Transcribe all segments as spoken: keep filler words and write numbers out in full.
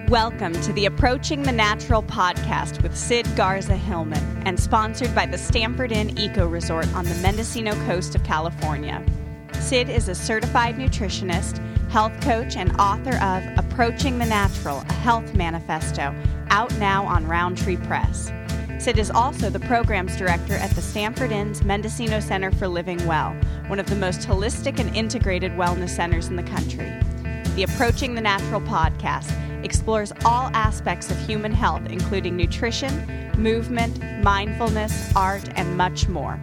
Welcome to the Approaching the Natural podcast with Sid Garza Hillman and sponsored by the Stanford Inn Eco Resort on the Mendocino coast of California. Sid is a certified nutritionist, health coach, and author of Approaching the Natural, a health manifesto, out now on Roundtree Press. Sid is also the programs director at the Stanford Inn's Mendocino Center for Living Well, one of the most holistic and integrated wellness centers in the country. The Approaching the Natural podcast explores all aspects of human health, including nutrition, movement, mindfulness, art, and much more.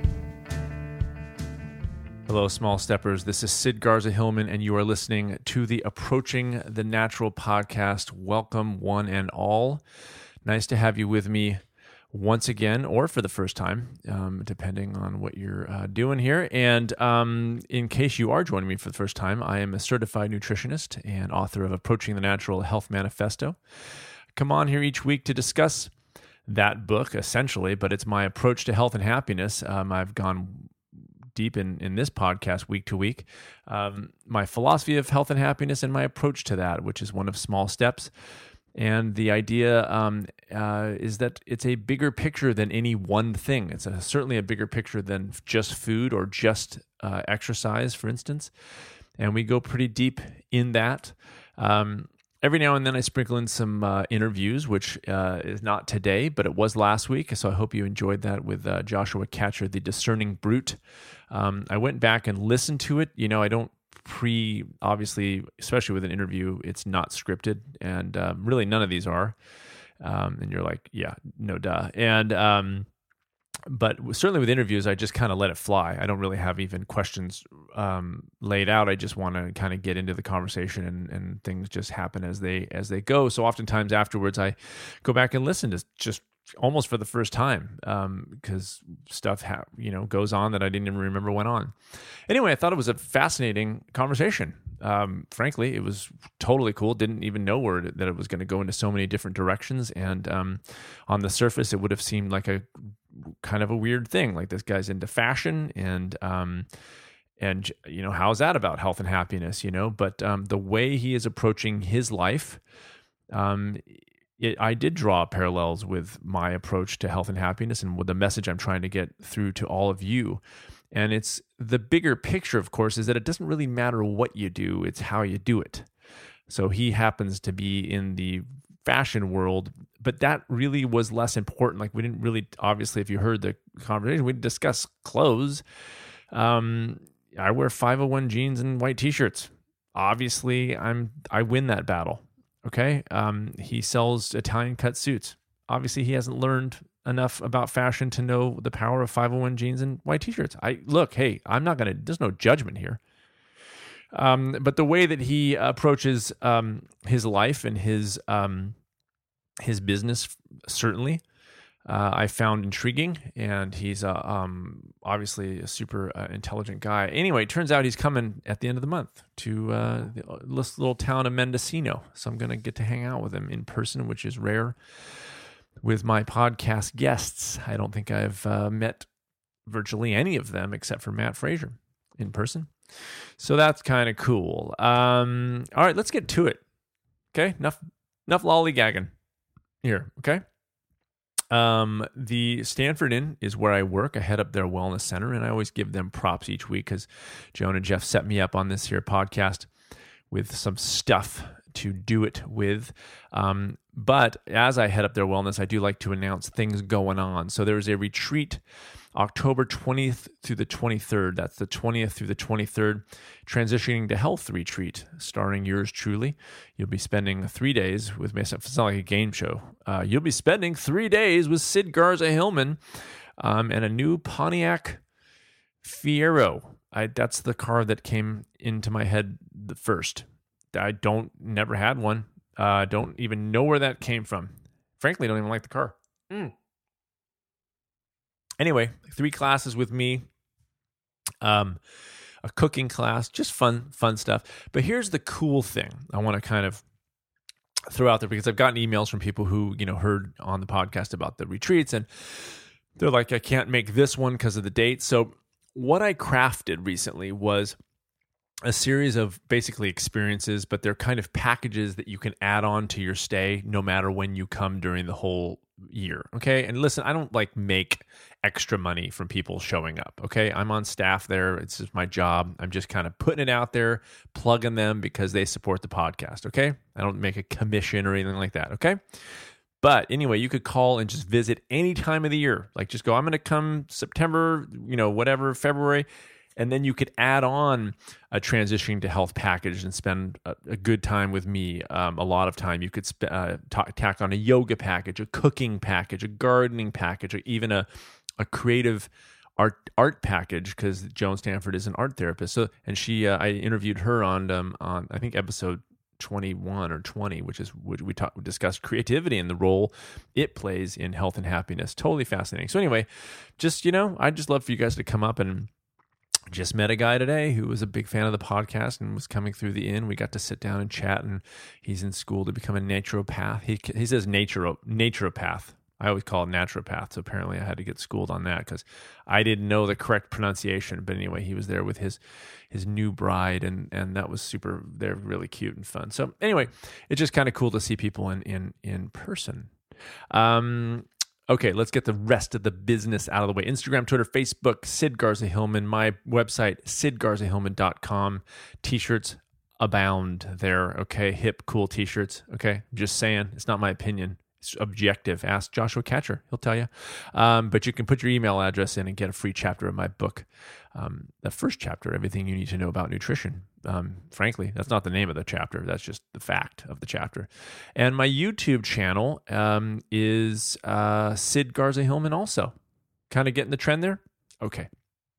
Hello, small steppers. This is Sid Garza Hillman, and you are listening to the Approaching the Natural podcast. Welcome, one and all. Nice to have you with me once again, or for the first time, um, depending on what you're uh, doing here. And um, in case you are joining me for the first time, I am a certified nutritionist and author of Approaching the Natural Health Manifesto. I come on here each week to discuss that book, essentially, but it's my approach to health and happiness. Um, I've gone deep in, in this podcast week to week. Um, my philosophy of health and happiness and my approach to that, which is one of small steps. And the idea um, uh, is that it's a bigger picture than any one thing. It's a, certainly a bigger picture than just food or just uh, exercise, for instance. And we go pretty deep in that. Um, every now and then I sprinkle in some uh, interviews, which uh, is not today, but it was last week. So I hope you enjoyed that with uh, Joshua Catcher, the Discerning Brute. Um, I went back and listened to it. You know, I don't pre, obviously, especially with an interview, it's not scripted, and um, really none of these are. Um, and you're like, yeah, no duh. And um, but certainly with interviews, I just kind of let it fly. I don't really have even questions um, laid out. I just want to kind of get into the conversation, and, and things just happen as they as they go. So oftentimes afterwards, I go back and listen to just almost for the first time, um, because stuff ha- you know goes on that I didn't even remember went on. Anyway, I thought it was a fascinating conversation. Um, frankly, it was totally cool. Didn't even know where it, that it was going to go into so many different directions. And um, on the surface, it would have seemed like a kind of a weird thing. Like, this guy's into fashion, and um, and you know, how's that about health and happiness? You know, but um, the way he is approaching his life. Um, It, I did draw parallels with my approach to health and happiness and with the message I'm trying to get through to all of you. And it's the bigger picture, of course, is that it doesn't really matter what you do, it's how you do it. So he happens to be in the fashion world, but that really was less important. Like, we didn't really, obviously, if you heard the conversation, we didn't discuss clothes. Um, I wear five oh one jeans and white t-shirts. Obviously, I'm I win that battle. Okay, um, he sells Italian cut suits. Obviously, he hasn't learned enough about fashion to know the power of five oh one jeans and white t-shirts. I look, hey, I'm not gonna. There's no judgment here. Um, but the way that he approaches um, his life and his um, his business, certainly, uh, I found intriguing. And he's uh, um, obviously a super uh, intelligent guy. Anyway, it turns out he's coming at the end of the month to uh, this little town of Mendocino. So I'm going to get to hang out with him in person, which is rare with my podcast guests. I don't think I've uh, met virtually any of them except for Matt Frazier in person. So that's kind of cool. Um, all right, let's get to it. Okay, enough, enough lollygagging here, okay? Um, the Stanford Inn is where I work. I head up their wellness center, and I always give them props each week because Joan and Jeff set me up on this here podcast with some stuff to do it with. Um, but as I head up their wellness, I do like to announce things going on. So there's a retreat October twentieth through the twenty-third. That's the twentieth through the twenty-third, Transitioning to Health Retreat, starring yours truly. You'll be spending three days with me. It's not like a game show. Uh, you'll be spending three days with Sid Garza Hillman um, and a new Pontiac Fiero. I, that's the car that came into my head the first. I don't, never had one. Uh, don't even know where that came from. Frankly, don't even like the car. Mm. Anyway, three classes with me, um, a cooking class, just fun, fun stuff. But here's the cool thing I want to kind of throw out there, because I've gotten emails from people who, you know, heard on the podcast about the retreats, and they're like, I can't make this one because of the date. So what I crafted recently was a series of basically experiences, but they're kind of packages that you can add on to your stay no matter when you come during the whole year. Okay. And listen, I don't like make extra money from people showing up. Okay. I'm on staff there. It's just my job. I'm just kind of putting it out there, plugging them because they support the podcast. Okay. I don't make a commission or anything like that. Okay. But anyway, you could call and just visit any time of the year. Like just go, I'm going to come September, you know, whatever, February. And then you could add on a transitioning to health package and spend a, a good time with me. Um, a lot of time. You could sp- uh, t- tack on a yoga package, a cooking package, a gardening package, or even a, a creative art art package, because Joan Stanford is an art therapist. So, and she, uh, I interviewed her on um, on I think episode twenty-one or twenty, which is which we talked we discussed creativity and the role it plays in health and happiness. Totally fascinating. So anyway, just you know, I'd just love for you guys to come up. And just met a guy today who was a big fan of the podcast and was coming through the inn. We got to sit down and chat, and he's in school to become a naturopath. He he says naturo, naturopath. I always call it naturopath, so apparently I had to get schooled on that because I didn't know the correct pronunciation. But anyway, he was there with his his new bride, and and that was super. They're really cute and fun. So anyway, it's just kind of cool to see people in in in person. Um. Okay, let's get the rest of the business out of the way. Instagram, Twitter, Facebook, Sid Garza Hillman. My website, sid garza hillman dot com. T-shirts abound there, okay? Hip, cool T-shirts, okay? I'm just saying. It's not my opinion. It's objective. Ask Joshua Catcher. He'll tell you. Um, but you can put your email address in and get a free chapter of my book. Um, the first chapter, Everything You Need to Know About Nutrition. Um, frankly, that's not the name of the chapter. That's just the fact of the chapter. And my YouTube channel um, is uh, Sid Garza Hillman also. Kind of getting the trend there? Okay.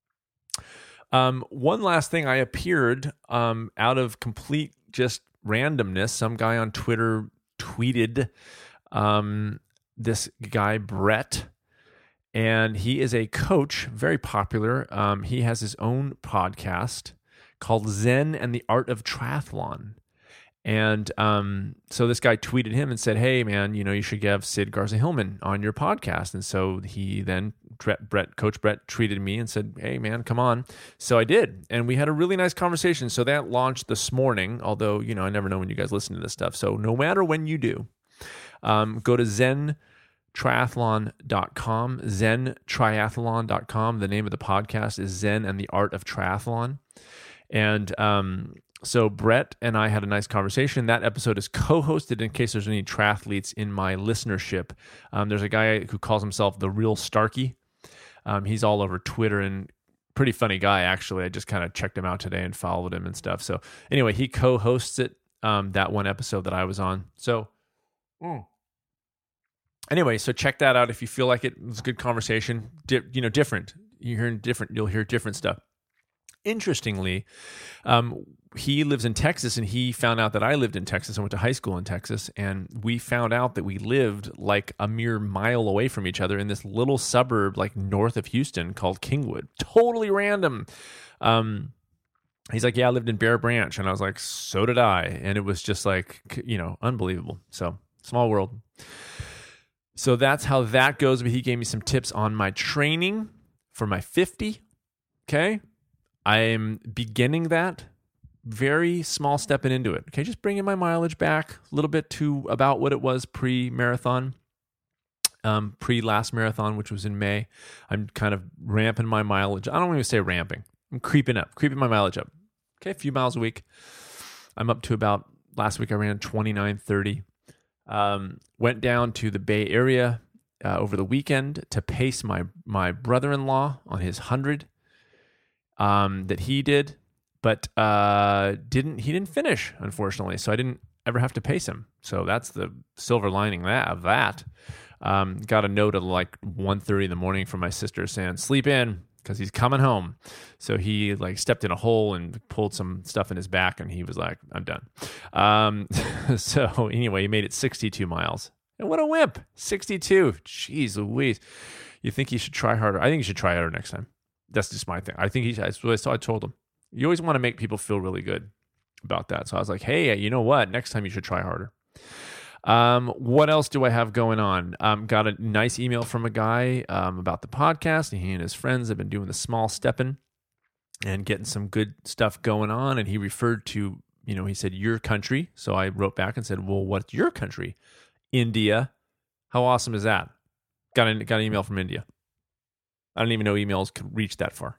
Um, one last thing. I appeared um, out of complete just randomness. Some guy on Twitter tweeted um, this guy, Brett, and he is a coach, very popular. Um, he has his own podcast called Zen and the Art of Triathlon. And um, so this guy tweeted him and said, hey, man, you know, you should have Sid Garza Hillman on your podcast. And so he then, Brett, Coach Brett tweeted me and said, hey, man, come on. So I did. And we had a really nice conversation. So that launched this morning, although, you know, I never know when you guys listen to this stuff. So no matter when you do, um, go to zen triathlon dot com, zen triathlon dot com. The name of the podcast is Zen and the Art of Triathlon. And um, so Brett and I had a nice conversation. That episode is co-hosted in case there's any triathletes in my listenership. Um, there's a guy who calls himself The Real Starkey. Um, he's all over Twitter and pretty funny guy, actually. I just kind of checked him out today and followed him and stuff. So anyway, he co-hosts it, um, that one episode that I was on. So mm. anyway, so check that out if you feel like it. It was a good conversation. Di- you know, different. You're hearing different. You'll hear different stuff. Interestingly, um, he lives in Texas, and he found out that I lived in Texas. I went to high school in Texas, and we found out that we lived like a mere mile away from each other in this little suburb like north of Houston called Kingwood. Totally random. Um, he's like, yeah, I lived in Bear Branch. And I was like, so did I. And it was just like, you know, unbelievable. So small world. So that's how that goes. But he gave me some tips on my training for my fifty. Okay. I'm beginning that, very small stepping into it. Okay, just bringing my mileage back a little bit to about what it was pre-marathon, um, pre-last marathon, which was in May. I'm kind of ramping my mileage. I don't even say ramping. I'm creeping up, creeping my mileage up. Okay, a few miles a week. I'm up to about, last week I ran twenty-nine thirty. Um, went down to the Bay Area uh, over the weekend to pace my my brother-in-law on his one hundred. Um, that he did, but uh, didn't he didn't finish, unfortunately. So I didn't ever have to pace him. So that's the silver lining that of that. Um, got a note at like one thirty in the morning from my sister saying, sleep in, because he's coming home. So he like stepped in a hole and pulled some stuff in his back, and he was like, I'm done. Um, so anyway, he made it sixty-two miles. And what a wimp, sixty-two. Jeez Louise. You think he should try harder? I think he should try harder next time. That's just my thing. I think he, that's what I told him. You always want to make people feel really good about that. So I was like, hey, you know what? Next time you should try harder. Um, what else do I have going on? Um, got a nice email from a guy um, about the podcast. And he and his friends have been doing the small stepping. and getting some good stuff going on. And he referred to, you know, he said, your country. So I wrote back and said, well, what's your country? India. How awesome is that? Got an, got an email from India. I don't even know emails could reach that far.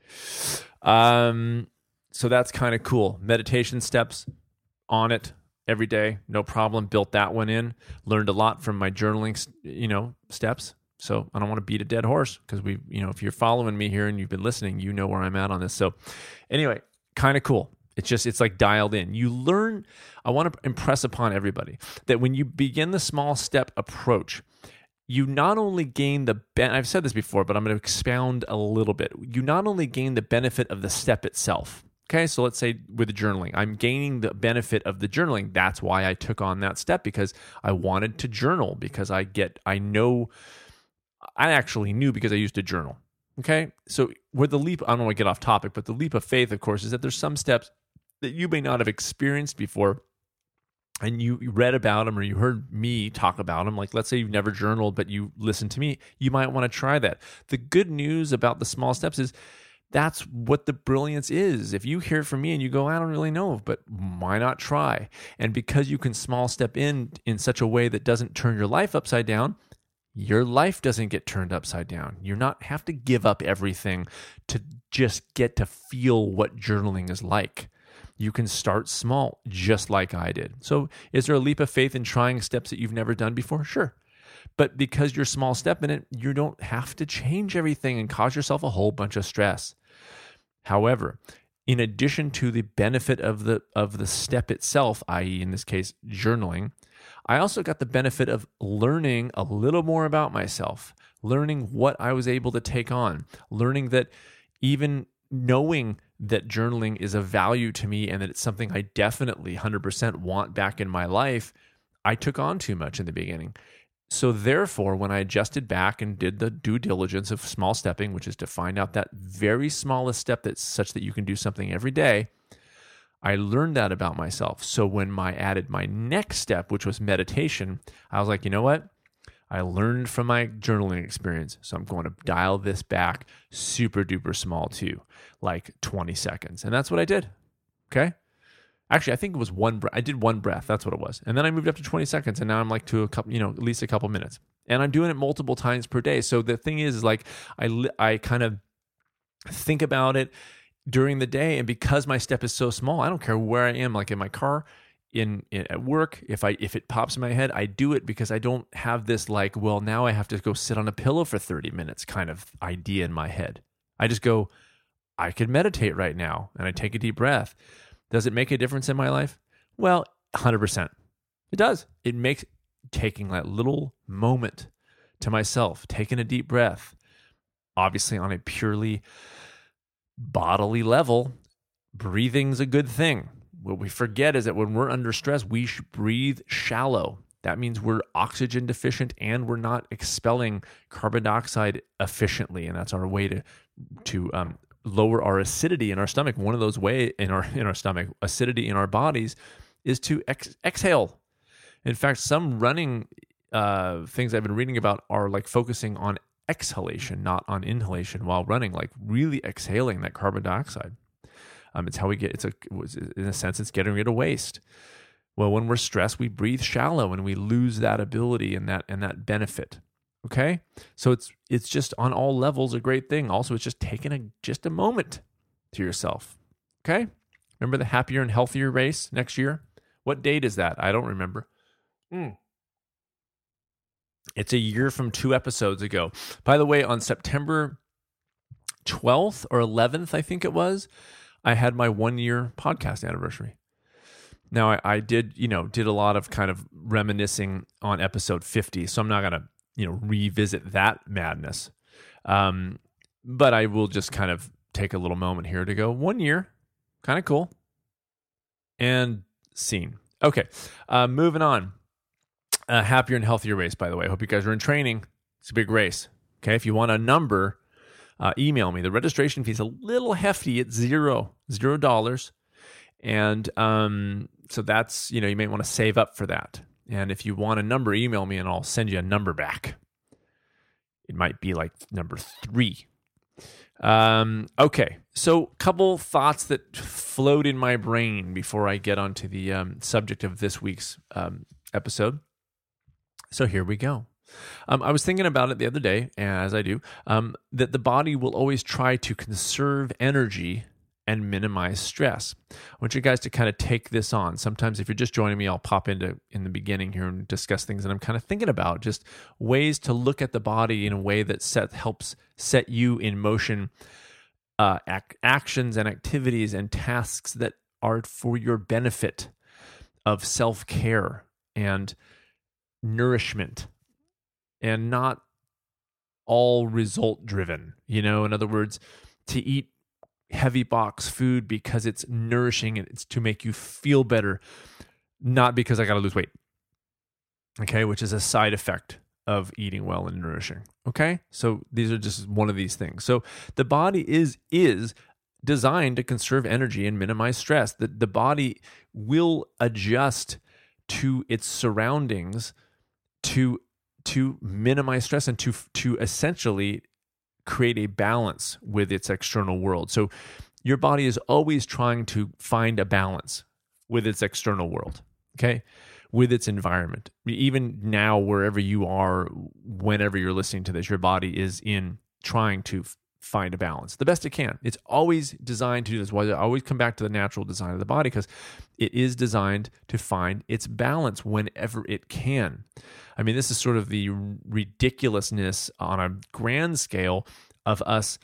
Um, so that's kind of cool. Meditation steps on it every day, no problem. Built that one in. Learned a lot from my journaling, you know, steps. So I don't want to beat a dead horse because we, you know, if you're following me here and you've been listening, you know where I'm at on this. So anyway, kind of cool. It's just, it's like dialed in. You learn, I want to impress upon everybody that when you begin the small step approach, you not only gain the, ben- I've said this before, but I'm going to expound a little bit. You not only gain the benefit of the step itself. Okay, so let's say with the journaling, I'm gaining the benefit of the journaling. That's why I took on that step, because I wanted to journal, because I get, I know, I actually knew because I used to journal. Okay, so with the leap, I don't want to get off topic, but the leap of faith, of course, is that there's some steps that you may not have experienced before, and you read about them or you heard me talk about them. Like, let's say you've never journaled, but you listened to me, you might want to try that. The good news about the small steps is that's what the brilliance is. If you hear it from me and you go, I don't really know, but why not try? And because you can small step in in such a way that doesn't turn your life upside down, your life doesn't get turned upside down. You not have to give up everything to just get to feel what journaling is like. You can start small, just like I did. So is there a leap of faith in trying steps that you've never done before? Sure. But because you're small step in it, you don't have to change everything and cause yourself a whole bunch of stress. However, in addition to the benefit of the of the step itself, that is in this case, journaling, I also got the benefit of learning a little more about myself, learning what I was able to take on, learning that even knowing that journaling is of value to me and that it's something I definitely one hundred percent want back in my life, I took on too much in the beginning. So therefore, when I adjusted back and did the due diligence of small stepping, which is to find out that very smallest step that's such that you can do something every day, I learned that about myself. So when I added my next step, which was meditation, I was like, you know what? I learned from my journaling experience, so I'm going to dial this back super duper small too, like twenty seconds. And that's what I did, okay? Actually, I think it was one breath. I did one breath. That's what it was. And then I moved up to twenty seconds, and now I'm like to a couple, you know, at least a couple minutes. And I'm doing it multiple times per day. So the thing is, is like I, I kind of think about it during the day, and because my step is so small, I don't care where I am, like in my car, in, in at work, if I if it pops in my head, I do it because I don't have this like, well, now I have to go sit on a pillow for thirty minutes kind of idea in my head. I just go, I could meditate right now, and I take a deep breath. Does it make a difference in my life? Well, one hundred percent. It does. It makes taking that little moment to myself, taking a deep breath, obviously on a purely bodily level, breathing's a good thing. What we forget is that when we're under stress, we should breathe shallow. That means we're oxygen deficient and we're not expelling carbon dioxide efficiently, and that's our way to to um, lower our acidity in our stomach. One of those way in our in our stomach, acidity in our bodies, is to ex- exhale. In fact, some running uh, things I've been reading about are like focusing on exhalation, not on inhalation while running, like really exhaling that carbon dioxide. Um, it's how we get, it's a, in a sense, it's getting rid of waste. Well, when we're stressed, we breathe shallow and we lose that ability and that and that benefit. Okay, so it's it's just on all levels a great thing. Also, it's just taking a just a moment to yourself. Okay, remember the Happier and Healthier race next year? What date is that? I don't remember. Mm. It's a year from two episodes ago. By the way, on September twelfth or eleventh, I think it was, I had my one year podcast anniversary. Now I, I did, you know, did a lot of kind of reminiscing on episode fifty, so I'm not gonna, you know, revisit that madness. Um, but I will just kind of take a little moment here to go one year, kind of cool, and scene. Okay, uh, moving on. Uh, Happier and Healthier race, by the way. I hope you guys are in training. It's a big race. Okay, if you want a number, uh, email me. The registration fee is a little hefty at zero, zero dollars. And um, so that's, you know, you may want to save up for that. And if you want a number, email me and I'll send you a number back. It might be like number three. Um, okay, so couple thoughts that float in my brain before I get onto the um, subject of this week's um, episode. So here we go. Um, I was thinking about it the other day, as I do, um, that the body will always try to conserve energy and minimize stress. I want you guys to kind of take this on. Sometimes if you're just joining me, I'll pop into in the beginning here and discuss things that I'm kind of thinking about, just ways to look at the body in a way that set, helps set you in motion uh, ac- actions and activities and tasks that are for your benefit of self-care and nourishment and not all result driven. You know, in other words, to eat heavy box food because it's nourishing and it's to make you feel better, not because I got to lose weight. Okay, which is a side effect of eating well and nourishing. Okay, so these are just one of these things. So the body is is designed to conserve energy and minimize stress. The, the body will adjust to its surroundings to to minimize stress and to to essentially create a balance with its external world. So your body is always trying to find a balance with its external world, okay? With its environment. Even now, wherever you are, whenever you're listening to this, your body is in trying to f- find a balance the best it can. It's always designed to do this. Why I always come back to the natural design of the body, because it is designed to find its balance whenever it can. I mean, this is sort of the ridiculousness on a grand scale of us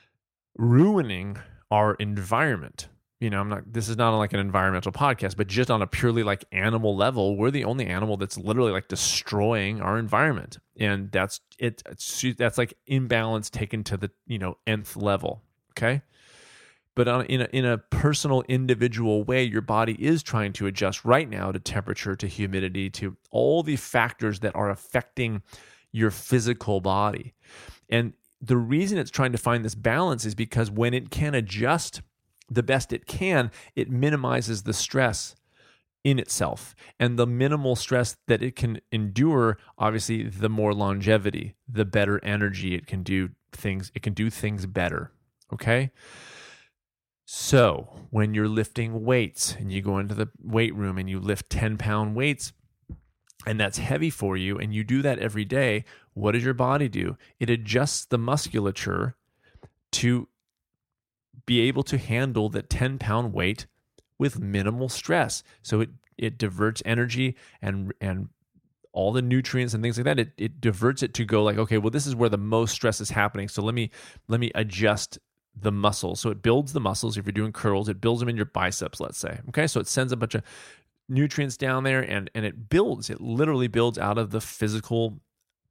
ruining our environment. You know, I'm not, this is not like an environmental podcast, but just on a purely like animal level, we're the only animal that's literally like destroying our environment. And that's it. It's, that's like imbalance taken to the, you know, nth level. Okay. But on, in a, in a personal, individual way, your body is trying to adjust right now to temperature, to humidity, to all the factors that are affecting your physical body. And the reason it's trying to find this balance is because when it can adjust the best it can, it minimizes the stress in itself. And the minimal stress that it can endure, obviously, the more longevity, the better energy it can do things, it can do things better. Okay? So when you're lifting weights and you go into the weight room and you lift ten pound weights, and that's heavy for you, and you do that every day, what does your body do? It adjusts the musculature to be able to handle that ten pound weight with minimal stress. So it it diverts energy and and all the nutrients and things like that. It it diverts it to go like, okay, well, this is where the most stress is happening. So let me let me adjust the muscles. So it builds the muscles. If you're doing curls, it builds them in your biceps, let's say. Okay, so it sends a bunch of nutrients down there, and and it builds. It literally builds out of the physical,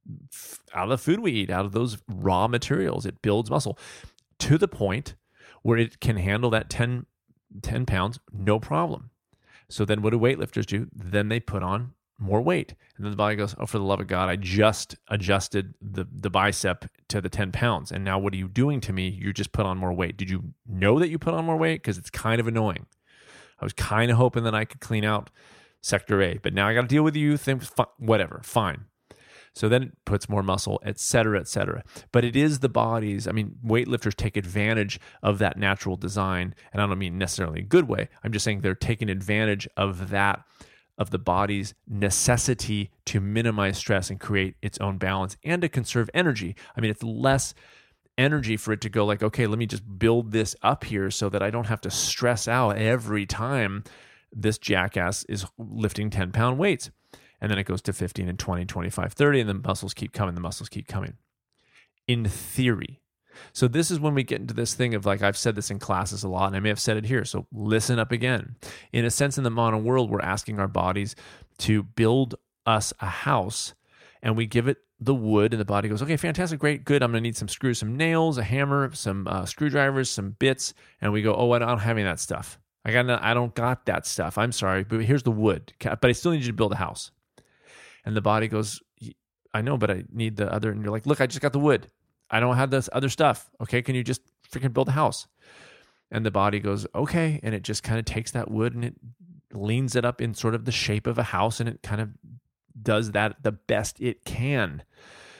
out of the food we eat, out of those raw materials. It builds muscle to the point where it can handle that ten, ten pounds, no problem. So then what do weightlifters do? Then they put on more weight. And then the body goes, oh, for the love of God, I just adjusted the, the bicep to the ten pounds. And now what are you doing to me? You just put on more weight. Did you know that you put on more weight? Because it's kind of annoying. I was kind of hoping that I could clean out sector A, but now I got to deal with you, things, whatever, fine. So then it puts more muscle, et cetera, et cetera. But it is the body's, I mean, weightlifters take advantage of that natural design. And I don't mean necessarily a good way. I'm just saying they're taking advantage of that, of the body's necessity to minimize stress and create its own balance and to conserve energy. I mean, it's less energy for it to go like, okay, let me just build this up here so that I don't have to stress out every time this jackass is lifting ten pound weights. And then it goes to fifteen and twenty, twenty-five, thirty, and the muscles keep coming, the muscles keep coming. In theory. So this is when we get into this thing of like, I've said this in classes a lot, and I may have said it here, so listen up again. In a sense, in the modern world, we're asking our bodies to build us a house, and we give it the wood, and the body goes, okay, fantastic, great, good, I'm going to need some screws, some nails, a hammer, some uh, screwdrivers, some bits, and we go, oh, I don't have any of that stuff. I got, I don't got that stuff. I'm sorry, but here's the wood, but I still need you to build a house. And the body goes, I know, but I need the other. And you're like, look, I just got the wood. I don't have this other stuff. Okay, can you just freaking build a house? And the body goes, okay. And it just kind of takes that wood and it leans it up in sort of the shape of a house, and it kind of does that the best it can.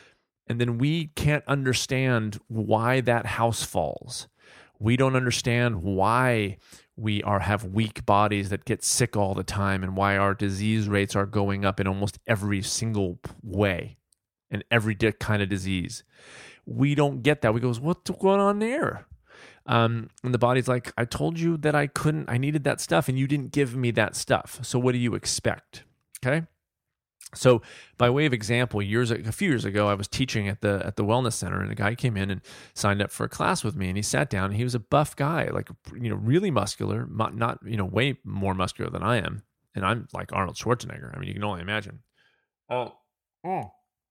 And then we can't understand why that house falls. We don't understand why we are have weak bodies that get sick all the time and why our disease rates are going up in almost every single way and every kind of disease. We don't get that. We go, what's going on there? Um, and the body's like, I told you that I couldn't, I needed that stuff and you didn't give me that stuff. So what do you expect? Okay. So by way of example, years a few years ago, I was teaching at the at the wellness center, and a guy came in and signed up for a class with me, and he sat down. And he was a buff guy, like you know, really muscular, not you know, way more muscular than I am, and I'm like Arnold Schwarzenegger. I mean, you can only imagine. Oh, oh.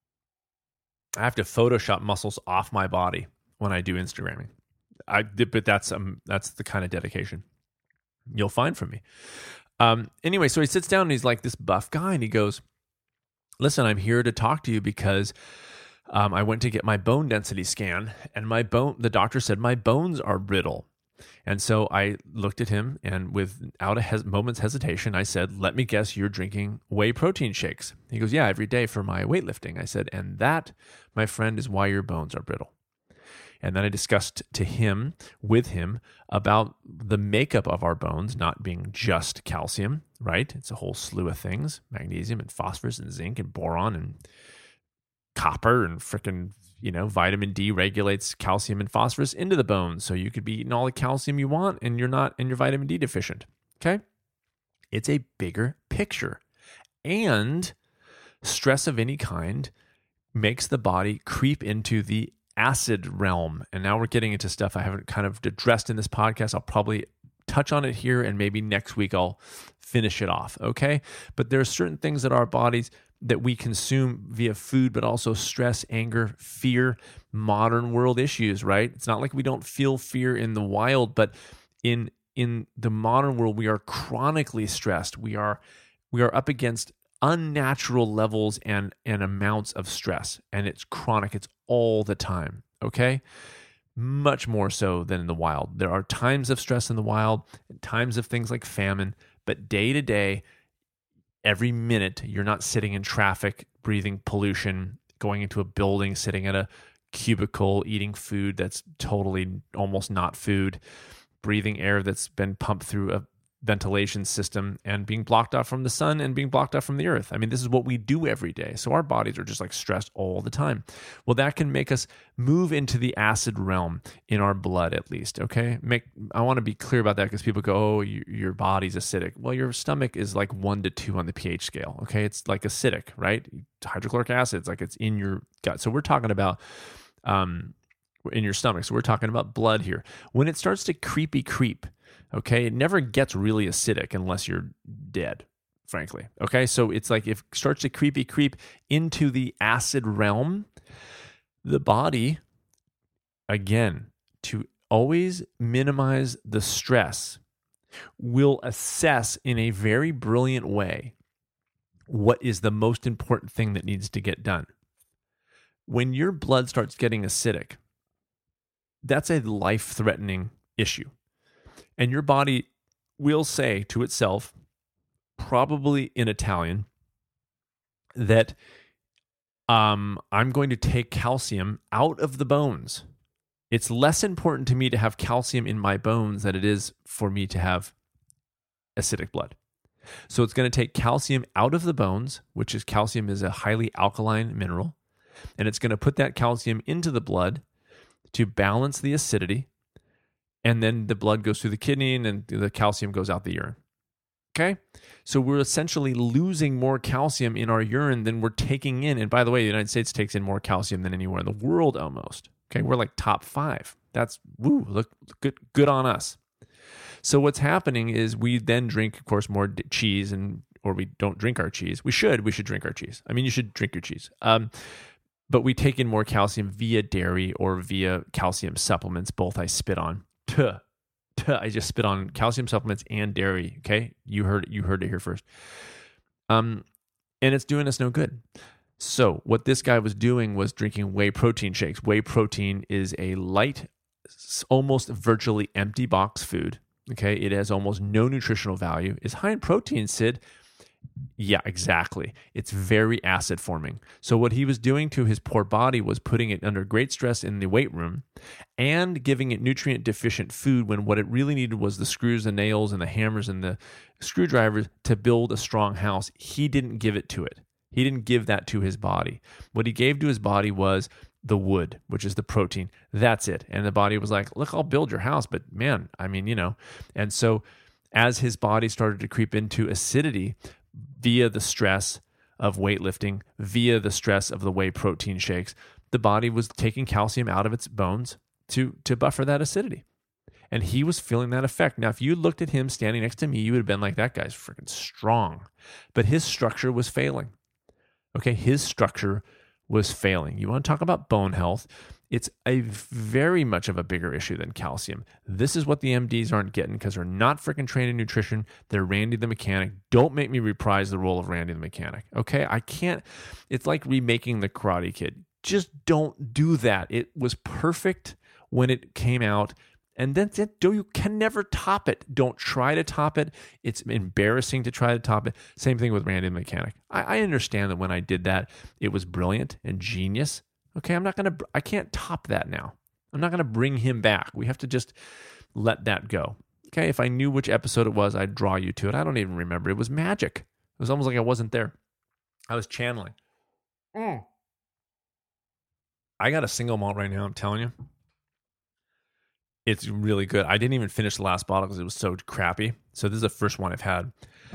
I have to Photoshop muscles off my body when I do Instagramming. I but that's um that's the kind of dedication you'll find from me. Um. Anyway, so he sits down and he's like this buff guy, and he goes, listen, I'm here to talk to you because um, I went to get my bone density scan, and my bone, the doctor said my bones are brittle. And so I looked at him, and without a hes- moment's hesitation, I said, let me guess you're drinking whey protein shakes. He goes, yeah, every day for my weightlifting. I said, and that, my friend, is why your bones are brittle. And then I discussed to him, with him, about the makeup of our bones not being just calcium, right? It's a whole slew of things, magnesium and phosphorus and zinc and boron and copper and frickin', you know, vitamin D regulates calcium and phosphorus into the bones. So you could be eating all the calcium you want and you're not, and you're vitamin D deficient, okay? It's a bigger picture. And stress of any kind makes the body creep into the acid realm. And now we're getting into stuff I haven't kind of addressed in this podcast. I'll probably touch on it here, and maybe next week I'll finish it off, okay? But there are certain things that our bodies that we consume via food, but also stress, anger, fear, modern world issues, right? It's not like we don't feel fear in the wild, but in in the modern world, we are chronically stressed. We are we are up against unnatural levels and, and amounts of stress, and it's chronic. It's all the time, okay? Much more so than in the wild. There are times of stress in the wild, and times of things like famine, but day to day, every minute, you're not sitting in traffic, breathing pollution, going into a building, sitting at a cubicle, eating food that's totally almost not food, breathing air that's been pumped through a ventilation system and being blocked off from the sun and being blocked off from the earth. I mean, this is what we do every day. So our bodies are just like stressed all the time. Well, that can make us move into the acid realm in our blood, at least. Okay. Make, I want to be clear about that because people go, oh, you, your body's acidic. Well, your stomach is like one to two on the pH scale. Okay. It's like acidic, right? Hydrochloric acid, it's like it's in your gut. So we're talking about, um, in your stomach. So we're talking about blood here. When it starts to creepy creep, okay, it never gets really acidic unless you're dead, frankly. Okay, so it's like if it starts to creepy creep into the acid realm, the body, again, to always minimize the stress, will assess in a very brilliant way what is the most important thing that needs to get done. When your blood starts getting acidic, that's a life-threatening issue. And your body will say to itself, probably in Italian, that um, I'm going to take calcium out of the bones. It's less important to me to have calcium in my bones than it is for me to have acidic blood. So it's going to take calcium out of the bones, which is calcium is a highly alkaline mineral, and it's going to put that calcium into the blood to balance the acidity. And then the blood goes through the kidney and the calcium goes out the urine. Okay? So we're essentially losing more calcium in our urine than we're taking in. And by the way, the United States takes in more calcium than anywhere in the world almost. Okay? We're like top five. That's, woo, look, good, good on us. So what's happening is we then drink, of course, more cheese, and or we don't drink our cheese. We should. We should drink our cheese. I mean, you should drink your cheese. Um, but we take in more calcium via dairy or via calcium supplements. Both I spit on. Tuh, tuh, I just spit on calcium supplements and dairy. Okay, you heard you heard it here first. Um, and it's doing us no good. So what this guy was doing was drinking whey protein shakes. Whey protein is a light, almost virtually empty box food. Okay, it has almost no nutritional value. It's high in protein, Sid. Yeah, exactly. It's very acid forming. So what he was doing to his poor body was putting it under great stress in the weight room and giving it nutrient deficient food when what it really needed was the screws and nails and the hammers and the screwdrivers to build a strong house. He didn't give it to it. He didn't give that to his body. What he gave to his body was the wood, which is the protein. That's it. And the body was like, look, I'll build your house, but man, I mean, you know. And so as his body started to creep into acidity, via the stress of weightlifting, via the stress of the whey protein shakes, the body was taking calcium out of its bones to, to buffer that acidity. And he was feeling that effect. Now, if you looked at him standing next to me, you would have been like, that guy's freaking strong. But his structure was failing. Okay, his structure was failing. You want to talk about bone health? It's a very much of a bigger issue than calcium. This is what the M Ds aren't getting because they're not freaking trained in nutrition. They're Randy the Mechanic. Don't make me reprise the role of Randy the Mechanic. Okay, I can't. It's like remaking The Karate Kid. Just don't do that. It was perfect when it came out. And then you can never top it. Don't try to top it. It's embarrassing to try to top it. Same thing with Randy the Mechanic. I, I understand that when I did that, it was brilliant and genius. Okay, I'm not going to, I can't top that now. I'm not going to bring him back. We have to just let that go. Okay, if I knew which episode it was, I'd draw you to it. I don't even remember. It was magic. It was almost like I wasn't there. I was channeling. Mm. I got a single malt right now, I'm telling you. It's really good. I didn't even finish the last bottle because it was so crappy. So this is the first one I've had.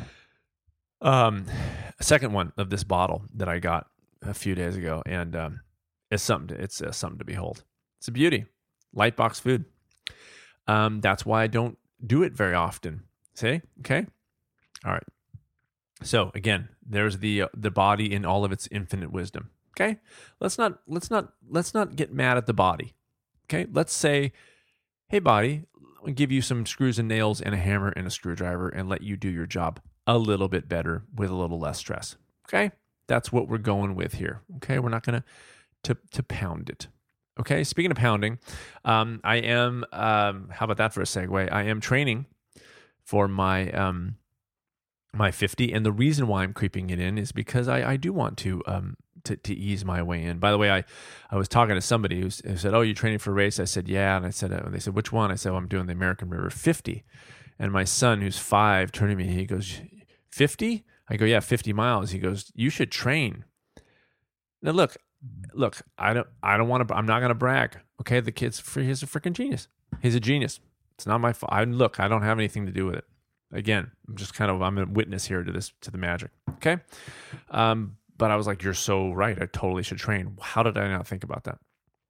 Um, a second one of this bottle that I got a few days ago, and um, it's something. To, it's uh, something to behold. It's a beauty. Lightbox food. Um, that's why I don't do it very often. See? Okay. All right. So again, there's the uh, the body in all of its infinite wisdom. Okay. Let's not let's not let's not get mad at the body. Okay. Let's say, hey, body, I'll give you some screws and nails and a hammer and a screwdriver and let you do your job a little bit better with a little less stress. Okay? That's what we're going with here. Okay? We're not going to to pound it. Okay? Speaking of pounding, um, I am, um, how about that for a segue? I am training for my um, my fifty, and the reason why I'm creeping it in is because I, I do want to um, To, to ease my way in. By the way, I, I was talking to somebody who, who said, oh, you're training for a race? I said, yeah. And I said, uh, they said, which one? I said, well, I'm doing the American River fifty. And my son, who's five, turned to me, he goes, fifty? I go, yeah, fifty miles. He goes, you should train. Now, look, look, I don't, I don't want to, I'm not going to brag. Okay. The kid's free. He's a freaking genius. He's a genius. It's not my fault. I look, I don't have anything to do with it. Again, I'm just kind of, I'm a witness here to this, to the magic. Okay. Um, But I was like, you're so right. I totally should train. How did I not think about that?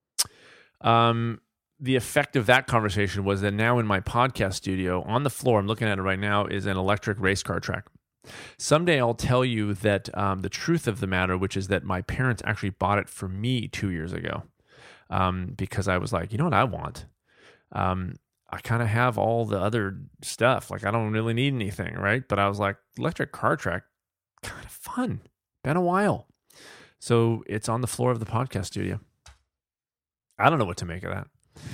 Um, the effect of that conversation was that now in my podcast studio, on the floor, I'm looking at it right now, is an electric race car track. Someday I'll tell you that um, the truth of the matter, which is that my parents actually bought it for me two years ago um, because I was like, you know what I want? Um, I kind of have all the other stuff. Like I don't really need anything, right? But I was like, electric car track, kind of fun. Been a while. So it's on the floor of the podcast studio. I don't know what to make of that.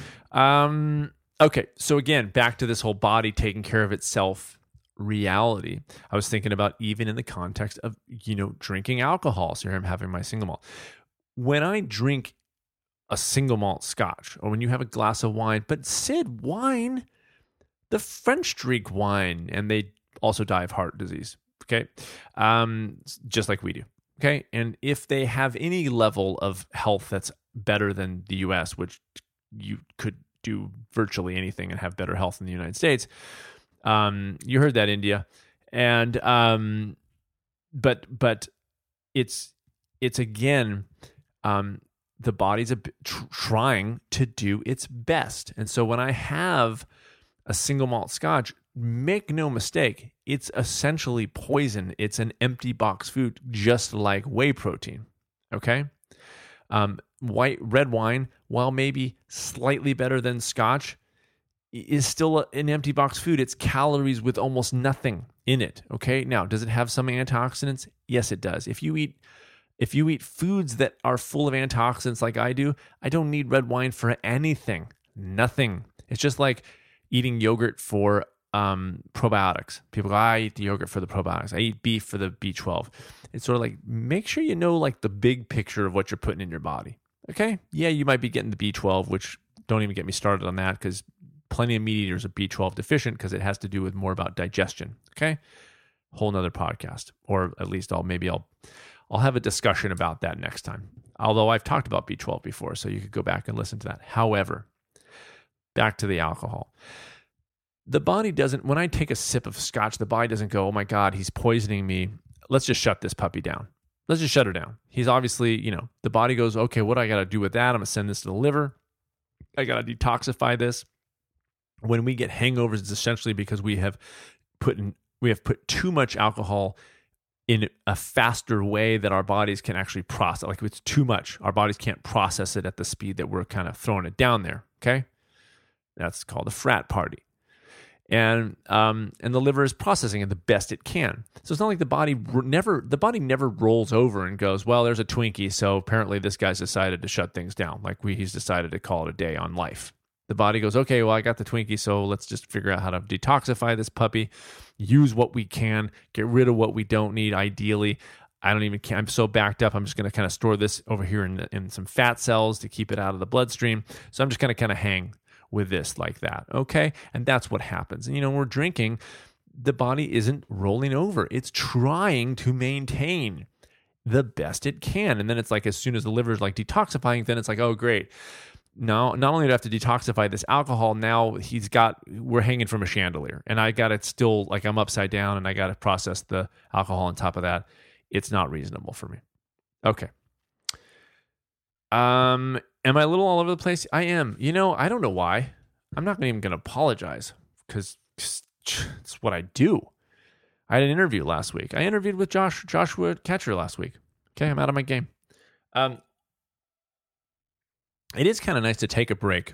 Um, okay. So again, back to this whole body taking care of itself reality. I was thinking about even in the context of, you know, drinking alcohol. So here I'm having my single malt. When I drink a single malt scotch or when you have a glass of wine, but Sid, wine, the French drink wine and they also die of heart disease. Okay, um, just like we do. Okay, and if they have any level of health that's better than the U S, which you could do virtually anything and have better health in the United States, um, you heard that, India, and um, but but it's it's again um, the body's a bit tr- trying to do its best, and so when I have a single malt scotch, make no mistake, it's essentially poison. It's an empty box food, just like whey protein. Okay, um, white red wine, while maybe slightly better than scotch, is still an empty box food. It's calories with almost nothing in it. Okay, now does it have some antioxidants? Yes, it does. If you eat if you eat foods that are full of antioxidants, like I do, I don't need red wine for anything. Nothing. It's just like eating yogurt for um, probiotics. People go, I eat the yogurt for the probiotics. I eat beef for the B twelve. It's sort of like, make sure you know like the big picture of what you're putting in your body. Okay? Yeah, you might be getting the B twelve, which don't even get me started on that because plenty of meat eaters are B twelve deficient because it has to do with more about digestion. Okay? Whole nother podcast. Or at least I'll maybe I'll I'll have a discussion about that next time. Although I've talked about B twelve before, so you could go back and listen to that. However, back to the alcohol. The body doesn't, when I take a sip of scotch, the body doesn't go, oh my God, he's poisoning me. Let's just shut this puppy down. Let's just shut her down. He's obviously, you know, the body goes, okay, what do I got to do with that? I'm going to send this to the liver. I got to detoxify this. When we get hangovers, it's essentially because we have put in, we have put too much alcohol in a faster way that our bodies can actually process. Like if it's too much, our bodies can't process it at the speed that we're kind of throwing it down there. Okay. That's called a frat party. And um, and the liver is processing it the best it can. So it's not like the body never the body never rolls over and goes, well, there's a Twinkie, so apparently this guy's decided to shut things down. Like we, he's decided to call it a day on life. The body goes, okay, well, I got the Twinkie, so let's just figure out how to detoxify this puppy, use what we can, get rid of what we don't need. Ideally, I don't even care. I'm so backed up. I'm just going to kind of store this over here in in some fat cells to keep it out of the bloodstream. So I'm just going to kind of hang with this like that, okay? And that's what happens. And, you know, when we're drinking, the body isn't rolling over. It's trying to maintain the best it can. And then it's like as soon as the liver is like detoxifying, then it's like, oh, great. Now, not only do I have to detoxify this alcohol, now he's got, we're hanging from a chandelier. And I got it still, like I'm upside down and I got to process the alcohol on top of that. It's not reasonable for me. Okay. Um... Am I a little all over the place? I am. You know, I don't know why. I'm not even going to apologize because it's what I do. I had an interview last week. I interviewed with Josh Joshua Catcher last week. Okay, I'm out of my game. Um, it is kind of nice to take a break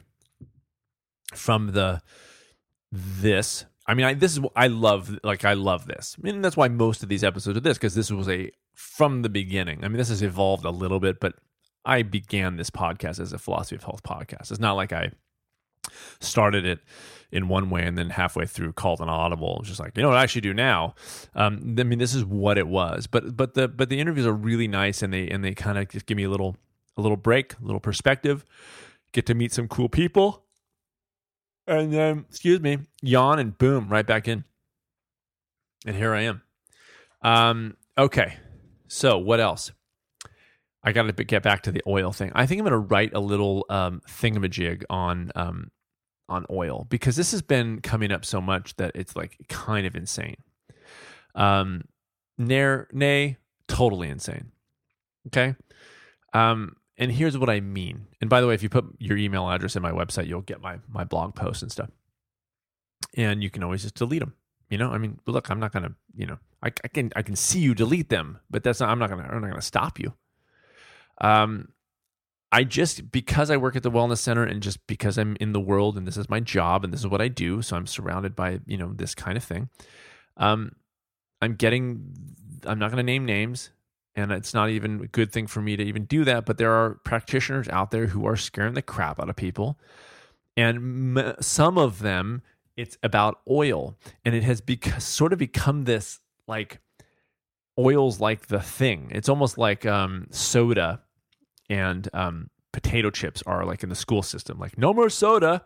from the this. I mean, I this is I love like I love this. I mean, that's why most of these episodes are this because this was a from the beginning. I mean, this has evolved a little bit, but I began this podcast as a philosophy of health podcast. It's not like I started it in one way and then halfway through called an audible. It's just like, you know what I should do now? Um, I mean, this is what it was. But but the but the interviews are really nice and they and they kind of just give me a little a little break, a little perspective, get to meet some cool people, and then excuse me, yawn and boom, right back in. And here I am. Um, okay, so what else? I got to get back to the oil thing. I think I'm going to write a little um, thingamajig on um, on oil because this has been coming up so much that it's like kind of insane. Um, nay, nay, totally insane. Okay. Um, and here's what I mean. And by the way, if you put your email address in my website, you'll get my my blog posts and stuff. And you can always just delete them. You know, I mean, look, I'm not going to. You know, I, I can I can see you delete them, but that's not. I'm not going to. I'm not going to stop you. Um, I just, because I work at the wellness center and just because I'm in the world and this is my job and this is what I do, so I'm surrounded by, you know, this kind of thing. Um, I'm getting, I'm not going to name names and it's not even a good thing for me to even do that, but there are practitioners out there who are scaring the crap out of people. And m- some of them, it's about oil and it has bec- sort of become this like, oil's like the thing. It's almost like um, soda and um, potato chips are like in the school system. Like, no more soda.